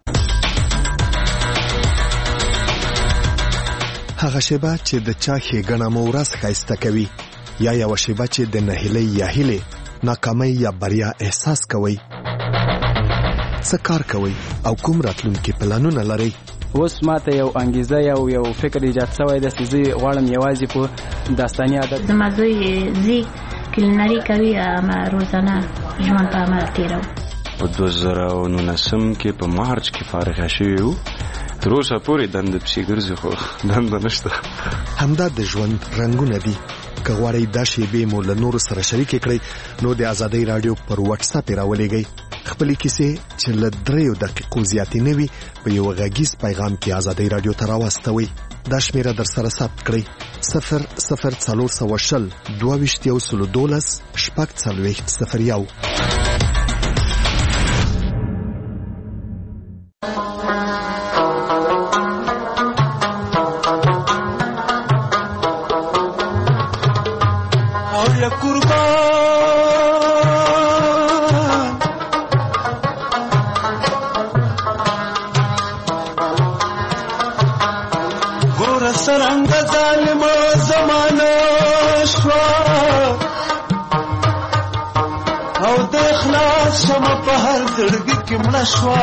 A: هغه شیبه چې د چا ښېګڼه مو ورځ ښایسته کوي، یا یوه شیبه چې د نهیلۍ یا هیلې، ناکامۍ یا بریا احساس کوئ. څه کار کوئ او کوم راتلونکي پلانونه لرئ؟
T: اوس ماته یو انګیزه یو یو فکر ایجاد شوی دی چې زه غواړم یوازې په داستاني عادت
U: زما زوی زی کلینري کوي، اما روزانه ژوند په عمل تېروو.
V: په دوه زره او نولسم کې په مارچ کې فارغه شوي وو. تر اوسه پورې دنده پسې ګرځي خو دنده نشته.
A: همدا د ژوند رنګونه دي. که غواړئ دا شیبې مو له نورو سره شریکې کړئ نو د ازادۍ راډیو پر واتس اپ یې راولېږئ. خپلې کیسې چې له دریو دقیقو زیاتې نه وي په یو غږیز پیغام کې ازادۍ راډیو ته راواستوئ. دا شمیره در سره ثبت کړئ: صفر صفر څلور سوه شل دوه ویشت یو سلو دولس شپږ څلوېښت صفر یو.
W: سرنګ ظالم زمانه شوا او د اخلاص شمه په هر زړګي کې مړه شوا.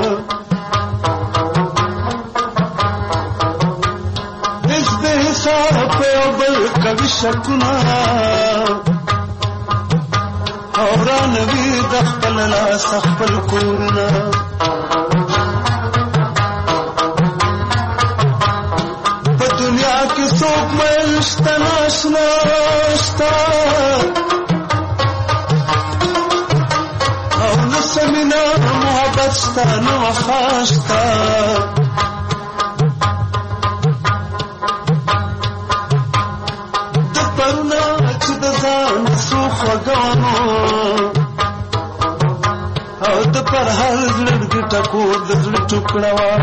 W: هیڅ بې حساب په یو بل کوي شکونه او رانوي د خپل لاس خپل کورونه. څوک مشته ناشنا شته او نه سمینا محبت شته نه وفا شته د پرونه چې د ځان څو خوږانو او د پر هر زړګي ټکور د زړه ټوکړه وه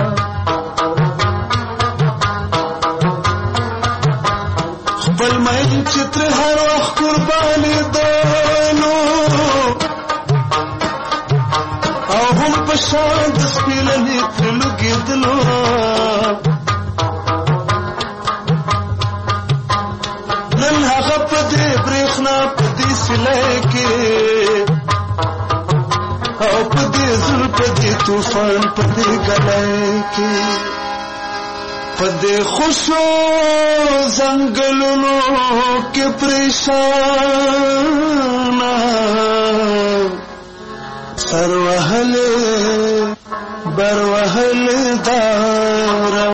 W: خپل مین چې تر هر وخت قربانېدلو او هم په شان د سپېلنې ترې لوګېدلو نن هغه په دې برېښنا په دې سیلۍ کې او په دې زړه په دې طوفان په دې ګلۍ کې په دې خوشو ځنګلونو کې پریشانه سر وهلې بر وهلې دا